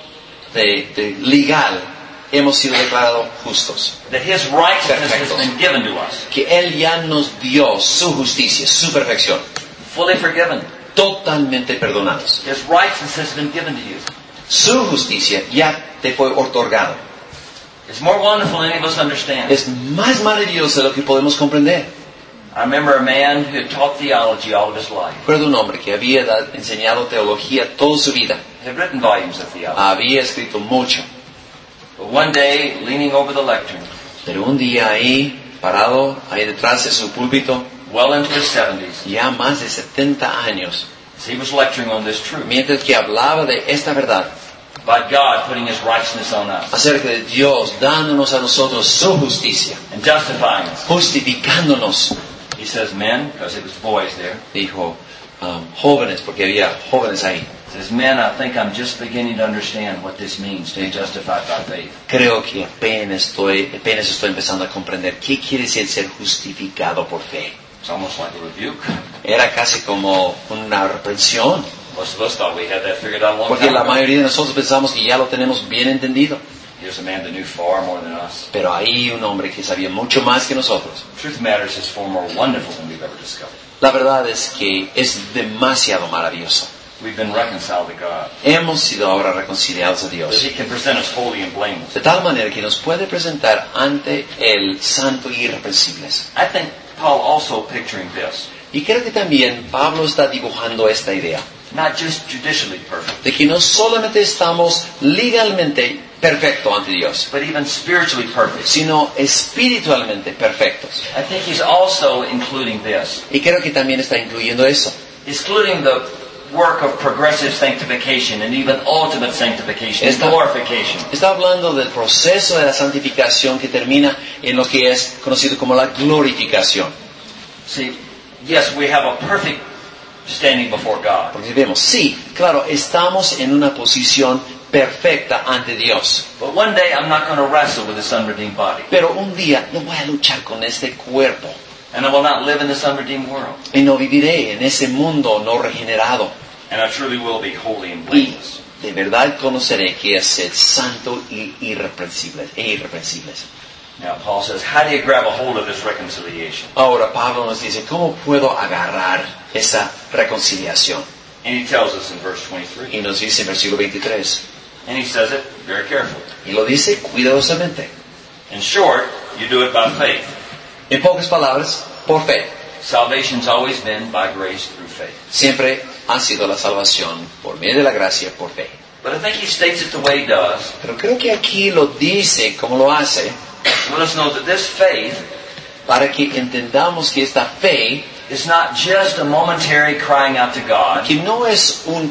de legal hemos sido declarados justos. That his righteousness has Perfectos. been given to us. Que Él ya nos dio su justicia, su perfección. Fully forgiven. Totalmente perdonados. His righteousness has been given to you. Su justicia ya te fue otorgado. It's more wonderful than any of us understand. Es más maravilloso de lo que podemos comprender. I remember a man who had taught theology all of his life. Recuerdo un hombre que había enseñado teología toda su vida. He had written volumes of theology. Había escrito mucho. But one day, leaning over the lectern, Pero un día ahí, parado, ahí detrás de su púlpito, well into his 70s, ya más de 70 años, as he was lecturing on this truth, mientras que hablaba de esta verdad, about God putting his righteousness on us acerca de Dios dándonos a nosotros su justicia, and justifying us. justificándonos, He says, men, because it was boys there, dijo, jóvenes, porque había jóvenes ahí. says, men, I think I'm just beginning to understand what this means to be justified by faith. Creo que apenas estoy empezando a comprender qué quiere decir ser justificado por fe. It's almost like a rebuke. Era casi como una reprensión, Most of us thought we had that figured out a long porque time la ago. mayoría de nosotros pensamos que ya lo tenemos bien entendido. Here's a man that knew far more than us. Pero hay un hombre que sabía mucho más que nosotros. Truth matters is far more wonderful than we've ever discovered. La verdad es que es demasiado maravilloso. We've been reconciled to God. Hemos sido ahora reconciliados a That Dios. He can present us holy and blameless. De tal manera que nos puede presentar ante el santo y irreprensibles. I think Paul also picturing this. Y creo que también Pablo está dibujando esta idea. Not just judicially perfect, De que no solamente estamos legalmente perfectos ante Dios, but even spiritually perfect. sino espiritualmente perfectos. I think he's also including this. Y creo que también está incluyendo eso. Including the work of progressive sanctification and even ultimate sanctification and Esta- glorification. Está hablando del proceso de la santificación que termina en lo que es conocido como la glorificación. See, yes, we have a perfect standing before God. Porque vemos, sí, claro, estamos en una posición perfecta ante Dios. But one day I'm not going to wrestle with this unredeemed body. Pero un día no voy a luchar con este cuerpo. And I will not live in this unredeemed world. Y no viviré en ese mundo no regenerado. And I truly will be holy and Y blameless. de verdad conoceré que es el santo y irreprensibles. Now Paul says, how do you grab a hold of this reconciliation? Ahora Pablo nos dice, ¿cómo puedo agarrar esa reconciliación? And he tells us in verse 23. Y nos dice en versículo 23. And he says it very carefully. Y lo dice cuidadosamente. In short, you do it by faith. En pocas palabras, por fe. Salvation's always been by grace through faith. Siempre ha sido la salvación por medio de la gracia, por fe. But I think he states it the way he does. Pero creo que aquí lo dice como lo hace, Let us know that this faith para que entendamos que esta fe, is not just a momentary crying out to God, que no es un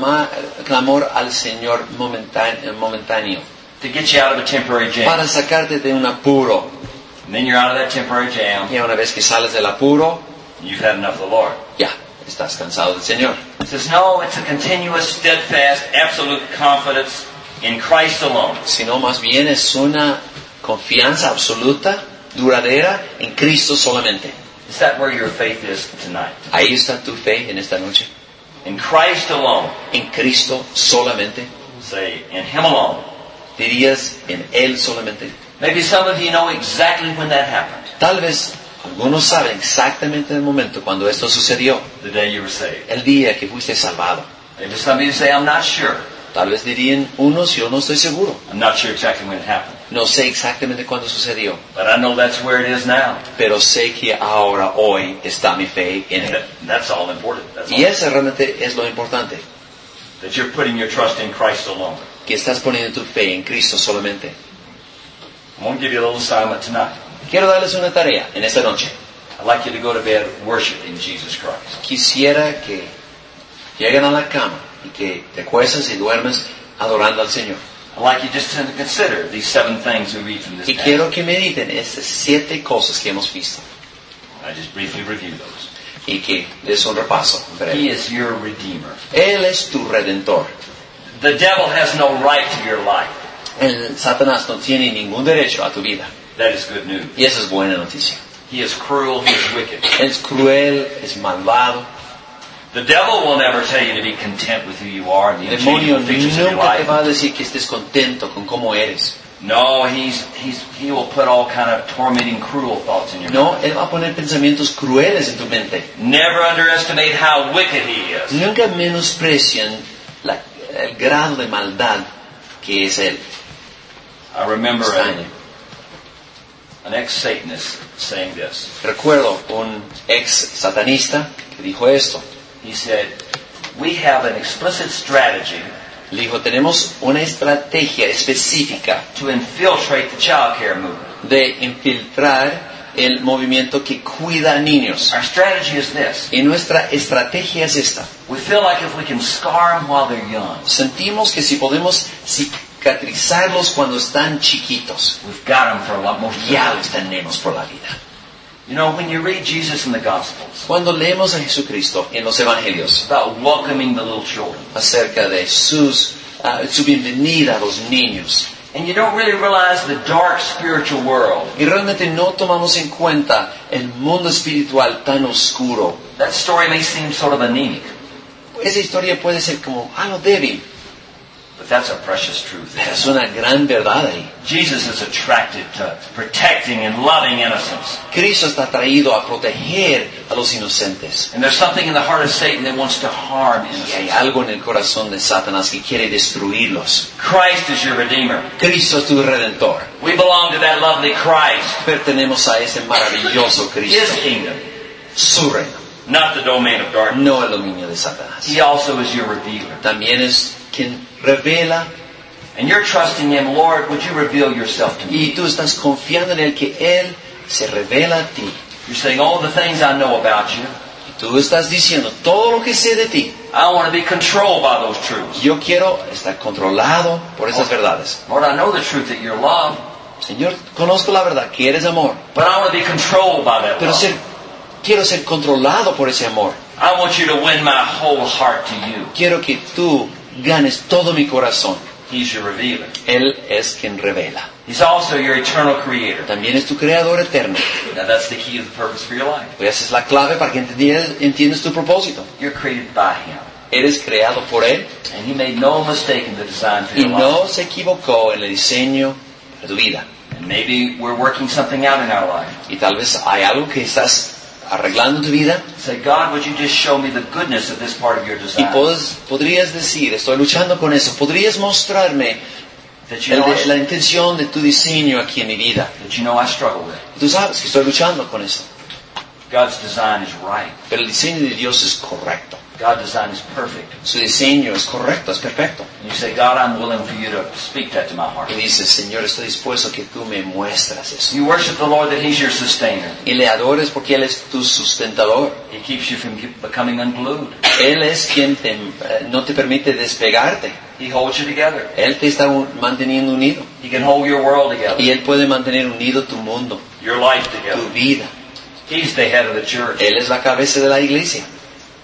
clamor al Señor momentáneo, to get you out of a temporary jam. para sacarte de un apuro. And then you're out of that temporary jam, Y una vez que sales del apuro, and you've had enough of the Lord. ya, estás cansado del Señor. It says, no, it's a continuous, steadfast, absolute confidence in Christ alone. Sino más bien es una confianza absoluta, duradera, en Cristo solamente. Is that where your faith is tonight? Ahí está tu fe en esta noche. In Christ alone. En Cristo solamente. Say, in Him alone. Dirías en Él solamente. Maybe some of you know exactly when that happened. Tal vez algunos saben exactamente el momento cuando esto sucedió. The day you were saved. El día que fuiste salvado. Maybe some of you say, I'm not sure. Tal vez dirían unos, yo no estoy seguro. I'm not sure exactly when it happened. No sé exactamente cuándo sucedió. But I know that's where it is now. Pero sé que ahora, hoy, está mi fe en Él. That's all important. That's all. Y eso realmente es lo importante. That you're putting your trust in Christ alone. Que estás poniendo tu fe en Cristo solamente. I'm going to give you a little assignment tonight. Quiero darles una tarea en esta noche. I'd like you to go to bed worshiping Jesus Christ. Quisiera que lleguen a la cama y que te acuestes y duermes adorando al Señor. I'd like you just to consider these 7 things we read from this Y passage. quiero que mediten estas 7 cosas que hemos visto. I just briefly review those. Y que des un repaso breve. He is your Redeemer. Él es tu Redentor. The devil has no right to your life. El Satanás no tiene ningún derecho a tu vida. That is good news. Y esa es buena noticia. He is cruel, he is wicked. Es cruel, es malvado. The devil will never tell you to be content with who you are and the El demonio unchangeable features of your nunca te life. va a decir que estés contento con cómo eres. No, he will put all kind of tormenting, cruel thoughts in your No, mind. Él va a poner pensamientos crueles en tu mente. Never underestimate how wicked he is. Nunca menosprecian el grado de maldad que es Él. I remember Extraño. an ex-Satanist saying this. Recuerdo un ex satanista que dijo esto. He said, we have an explicit strategy Le dijo, tenemos una estrategia específica to infiltrate the child care movement. de infiltrar el movimiento que cuida a niños. Our strategy is this. Y nuestra estrategia es esta. We feel like if we can scar them while they're young, Sentimos que si podemos cicatrizarlos cuando están chiquitos, we've got them for a lot most of the ya time. los tenemos por la vida. You know, when you read Jesus in the Gospels Cuando leemos a Jesucristo en los Evangelios about welcoming the little children, acerca de su bienvenida a los niños, and you don't really realize the dark spiritual world, y realmente no tomamos en cuenta el mundo espiritual tan oscuro, that story may seem sort of anemic, esa historia puede ser como algo débil, but that's a precious truth. pero es una gran verdad ahí. Jesus is attracted to protecting and loving innocence. Cristo está traído a proteger a los inocentes. And there's something in the heart of Satan that wants to harm Y hay innocence. algo en el corazón de Satanás que quiere destruirlos. Christ is your Redeemer. Cristo es tu Redentor. We belong to that lovely Christ, Pertenecemos a ese maravilloso His Cristo, kingdom, su reino, not the domain of darkness. no el dominio de Satanás. He also is your revealer. También es quien revela, And you're trusting Him, Lord, would you reveal yourself to me? y tú estás confiando en Él que Él se revela a ti. You're saying, all the things I know about you, Y tú estás diciendo todo lo que sé de ti. I want to be controlled by those truths. Yo quiero estar controlado por esas verdades. Lord, I know the truth that you're love, Señor, conozco la verdad que eres amor, but I want to be controlled by that pero love. quiero ser controlado por ese amor. I want you to win my whole heart to you. Quiero que tú ganes todo mi corazón. He's your revealer. Él es quien revela. He's also your eternal creator. También es tu creador eterno. Now that's the key to the purpose for your life. Pues esa es la clave para que entiendas tu propósito. You're created by Him. Eres creado por Él And He made no mistake in the design for y your life. no se equivocó en el diseño de tu vida. And maybe we're working something out in our life. Y tal vez hay algo que estás arreglando en tu vida Say, God, would you just show me the goodness of this part of your y design? podrías decir, estoy luchando con eso. Podrías mostrarme That you know la intención de tu diseño aquí en mi vida. I struggle with. Tú sabes que estoy luchando con eso. God's design is right. Pero el diseño de Dios es correcto. God's design is perfect. Su diseño es correcto, es perfecto. And you say, God, I'm willing for you to speak that to my heart. Y dices, Señor, estoy dispuesto a que tú me muestras eso. You worship the Lord that He's your sustainer. Y le adores porque Él es tu sustentador. He keeps you from becoming unglued. Él es quien no te permite despegarte. He holds you together. Él te está manteniendo unido. He can hold your world together, Y Él puede mantener unido tu mundo, your life tu together. vida. He's the head of the church. Él es la cabeza de la iglesia.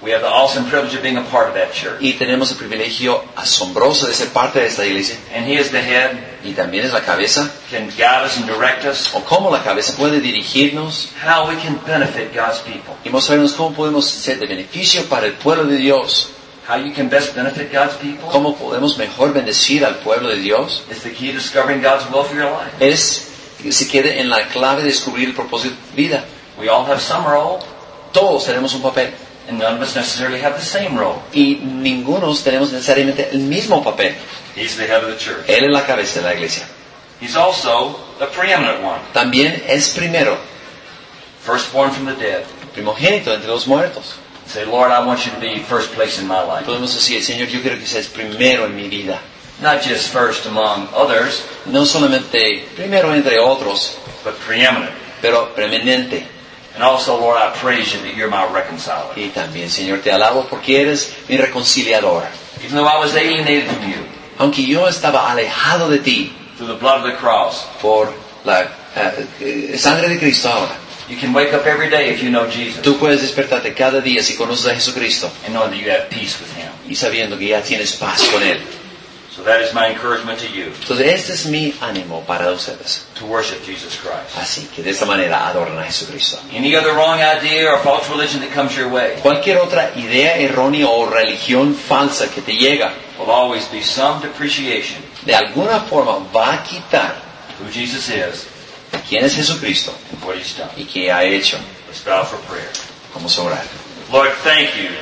We have the awesome privilege of being a part of that church. Y tenemos el privilegio asombroso de ser parte de esta iglesia. And He is the head, Y también es la cabeza. can guide us and direct us, O cómo la cabeza puede dirigirnos how we can benefit God's people. y mostrarnos cómo podemos ser de beneficio para el pueblo de Dios. How you can best benefit God's people Cómo podemos mejor bendecir al pueblo de Dios. is the key to discovering God's will for your life. Es que se quede en la clave de descubrir el propósito de vida. We all have some role, Todos tenemos un papel. and none of us necessarily have the same role. Y ninguno tenemos necesariamente el mismo papel. He's the head of the church. Él es la cabeza de la iglesia. He's also the preeminent one, También es primero, firstborn from the dead. primogénito entre los muertos. Say, Lord, I want you to be first place in my life. Podemos decir, Señor, yo quiero que seas primero en mi vida. Not just first among others, No solamente primero entre otros, but preeminent. pero preeminente. And also, Lord, I praise you that you're my reconciler. Y también, Señor, te alabo porque eres mi reconciliador. Even though I was alienated from you Aunque yo estaba alejado de ti through the blood of the cross, por la sangre de Cristo ahora, you can wake up every day if you know Jesus tú puedes despertarte cada día si conoces a Jesucristo and know that you have peace with Him. y sabiendo que ya tienes paz con Él. So that is my encouragement to you, Entonces, este es mi ánimo para ustedes. to worship Jesus Christ. Así que de esta manera adoran a Jesucristo. Any other wrong idea or false religion that comes your way Cualquier otra idea errónea o religión falsa que te llega, will always be some depreciation de alguna forma va a quitar who Jesus is quién es Jesucristo and what He's done. y qué ha hecho. Let's bow for prayer. Vamos a orar. Lord, thank you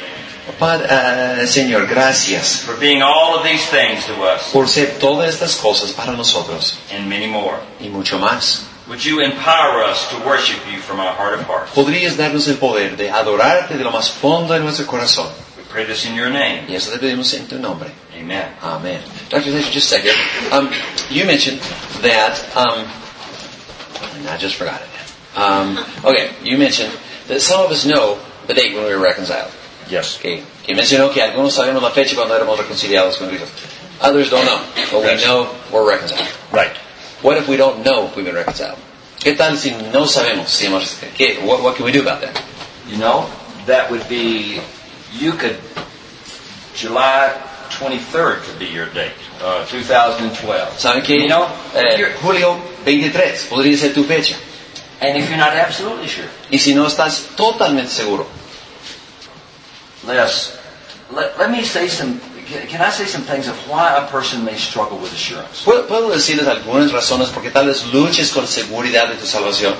Señor, gracias for being all of these things to us por ser todas estas cosas para nosotros and many more. y mucho más. Would you empower us to worship you from our heart of hearts? Podrías darnos el poder de adorarte de lo más fondo de nuestro corazón. We pray this in your name. Y eso te pedimos en tu nombre. Amen. Amen. Dr. Thatcher, just a second. You mentioned that, and I just forgot it. Okay, you mentioned that some of us know the date when we were reconciled. Yes. Que mencionó que algunos sabemos la fecha cuando éramos reconciliados con Cristo. Others don't know, but we Yes. know we're reconciled. Right. What if we don't know if we've been reconciled? ¿Qué tal si no sabemos si hemos what can we do about that? You know, that would be, July 23rd could be your date, 2012. ¿Saben qué? You know, Julio 23 podría ser tu fecha. and if you're not absolutely sure, Y si no estás totalmente seguro, let me say can I say some things of why a person may struggle with assurance? ¿puedo decirles algunas razones porque tal vez luches con seguridad de tu salvación?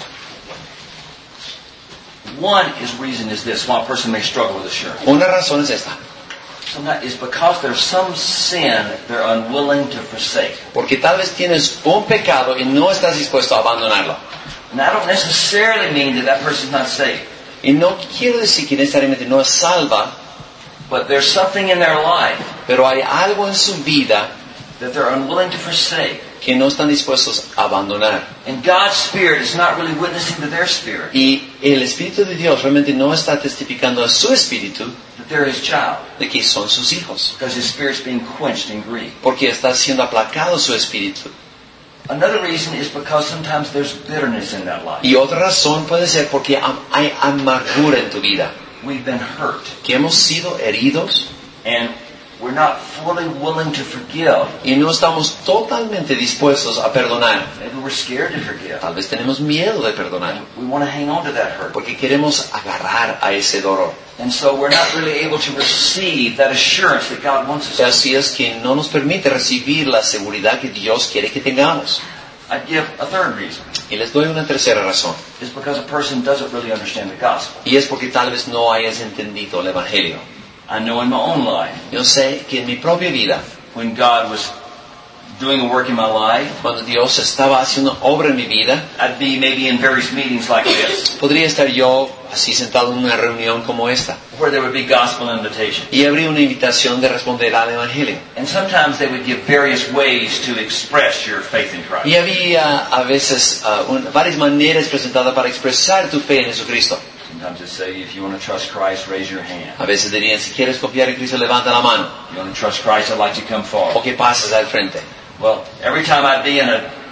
One reason is this, why a person may struggle with assurance. Una razón es esta, Sometimes it's because there's some sin they're unwilling to forsake. porque tal vez tienes un pecado y no estás dispuesto a abandonarlo. And I don't necessarily mean that person's not saved, Y no quiero decir que necesariamente no es salva, but there's something in their life pero hay algo en su vida that they're unwilling to forsake. que no están dispuestos a abandonar. And God's Spirit is not really witnessing to their spirit Y el Espíritu de Dios realmente no está testificando a su espíritu that they're His child, de que son sus hijos, because His Spirit's being quenched in grief. porque está siendo aplacado su espíritu. Another reason is because sometimes there's bitterness in that life. Y otra razón puede ser porque hay amargura en tu vida, We've been hurt, que hemos sido heridos and we're not fully willing to forgive. y no estamos totalmente dispuestos a perdonar. Maybe we're scared to forgive. Tal vez tenemos miedo de perdonar, We want to hang on to that hurt. porque queremos agarrar a ese dolor. And so we're not really able to receive that assurance that God wants us Y to. así es que no nos permite recibir la seguridad que Dios quiere que tengamos. I'd give a third reason. Y les doy una tercera razón. It's because a person doesn't really understand the gospel. Y es porque tal vez no hayas entendido el Evangelio. I know in my own life, Yo sé que en mi propia vida, when God was doing a work in my life, cuando Dios estaba haciendo obra en mi vida, I'd be maybe in various meetings like this, podría estar yo así sentado en una reunión como esta. where there would be gospel invitations. Y habría una invitación de responder al Evangelio. And sometimes they would give various ways to express your faith in Christ. Y había a veces varias maneras presentadas para expresar tu fe en Jesucristo. Sometimes they say, if you want to trust Christ, raise your hand. A veces dirían, si quieres confiar en Cristo, levanta la mano. If you want to trust Christ, I'd like you to come forward. O que pases al frente. Well, every time I'd be in a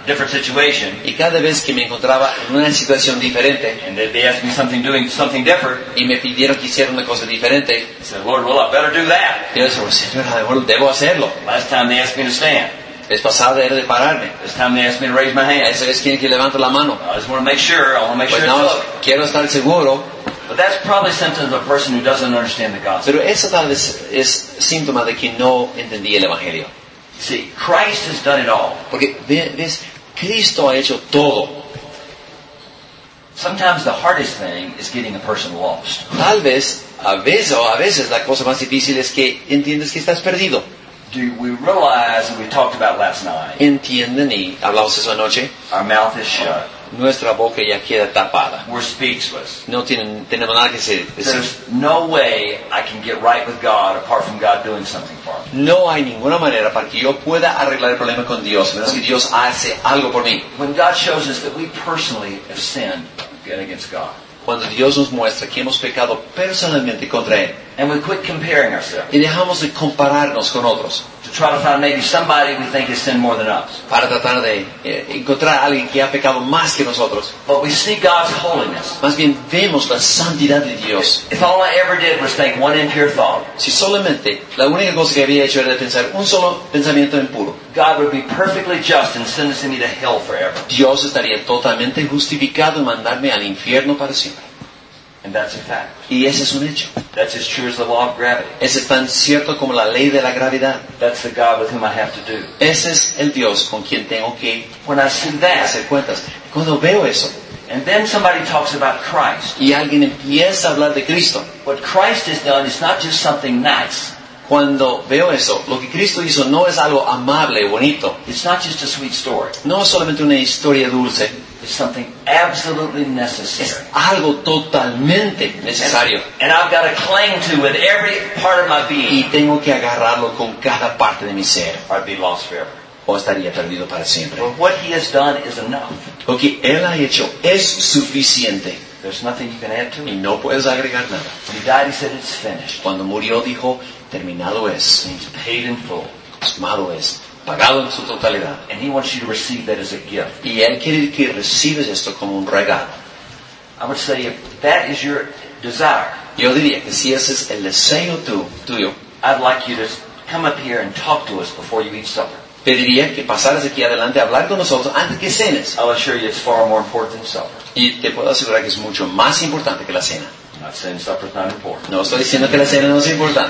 different situation, Y cada vez que me encontraba en una situación diferente and they asked me doing something different, y me pidieron que hiciera una cosa diferente, I said, Lord, well, I better do that. yo decía, Señor, a lo mejor debo hacerlo. Last time they asked me to stand. Es pasada era de pararme. This time they asked me to raise my hand. Esa vez quieren que levanto la mano. I just want to make sure. I want to make Pues sure nada it's más up. quiero estar seguro. But that's probably symptoms of a person who doesn't understand the gospel. Pero eso tal vez es síntoma de que no entendí el Evangelio. See, Christ has done it all. Porque, ves, Cristo ha hecho todo. Sometimes the hardest thing is getting a person lost. Tal vez, a veces la cosa más difícil es que entiendes que estás perdido. Do we realize, and we talked about last night, Entienden, y hablamos eso anoche, our mouth is shut. nuestra boca ya queda tapada. We're speechless. No tenemos nada que decir. There's no way I can get right with God apart from God doing something for me. No hay ninguna manera para que yo pueda arreglar el problema con Dios, menos que Dios hace algo por mí. When God shows us that we personally have sinned against God, Cuando Dios nos muestra que hemos pecado personalmente contra Él and we quit comparing ourselves y dejamos de compararnos con otros to try to find maybe somebody we think has sinned more than us, para tratar de encontrar a alguien que ha pecado más que nosotros, but we see God's holiness. más bien vemos la santidad de Dios. If all I ever did was think one impure thought, Si solamente la única cosa que había hecho era de pensar un solo pensamiento impuro, God would be perfectly just in sentencing me to hell forever. Dios estaría totalmente justificado en mandarme al infierno para siempre. And that's a fact. Y ese es un hecho. That's as true as the law of gravity. Ese es tan cierto como la ley de la gravedad. That's the God with whom I have to do. Ese es el Dios con quien tengo que When I see that, hacer cuentas. Cuando veo eso and then somebody talks about Christ, y alguien empieza a hablar de Cristo, what Christ has done is not just something nice. cuando veo eso, lo que Cristo hizo no es algo amable, bonito. It's not just a sweet story. No es solamente una historia dulce. It's something absolutely Es necessary. algo totalmente necesario. And I've got to cling to with every part of my Y being, tengo que agarrarlo con cada parte de mi ser, or I'd be lost forever. o estaría perdido para siempre. But what He has done is enough. Lo que Él ha hecho es suficiente There's nothing you can add to y it. no puedes agregar nada. When He died, He said it's finished. Cuando murió dijo, terminado es, It means paid in full. consumado es, pagado en su totalidad. And He wants you to receive that as a gift. Y Él quiere que recibes esto como un regalo. I would say if that is your desire, Yo diría que si ese es el deseo tuyo, I'd like you to come up here and talk to us before you eat supper. pediría que pasaras aquí adelante a hablar con nosotros antes que cenes. I'll assure you it's far more important than supper. Y te puedo asegurar que es mucho más importante que la cena. I'm not saying supper's not important, No estoy diciendo que la cena no es importante,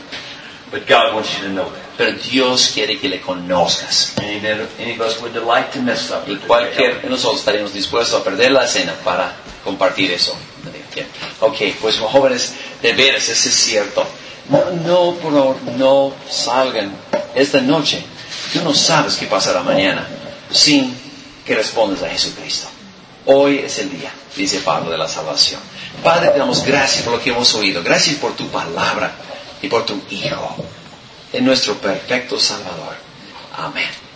but God wants you to know that. pero Dios quiere que le conozcas. Any of us would delight to miss supper. Y cualquier de nosotros estaríamos dispuestos a perder la cena para compartir eso. Bien. Ok, pues jóvenes, de veras, eso es cierto. No, por favor, no salgan esta noche. Tú no sabes qué pasará mañana sin que respondas a Jesucristo. Hoy es el día, dice Pablo, de la salvación. Padre, te damos gracias por lo que hemos oído. Gracias por tu palabra y por tu Hijo, en nuestro perfecto Salvador. Amén.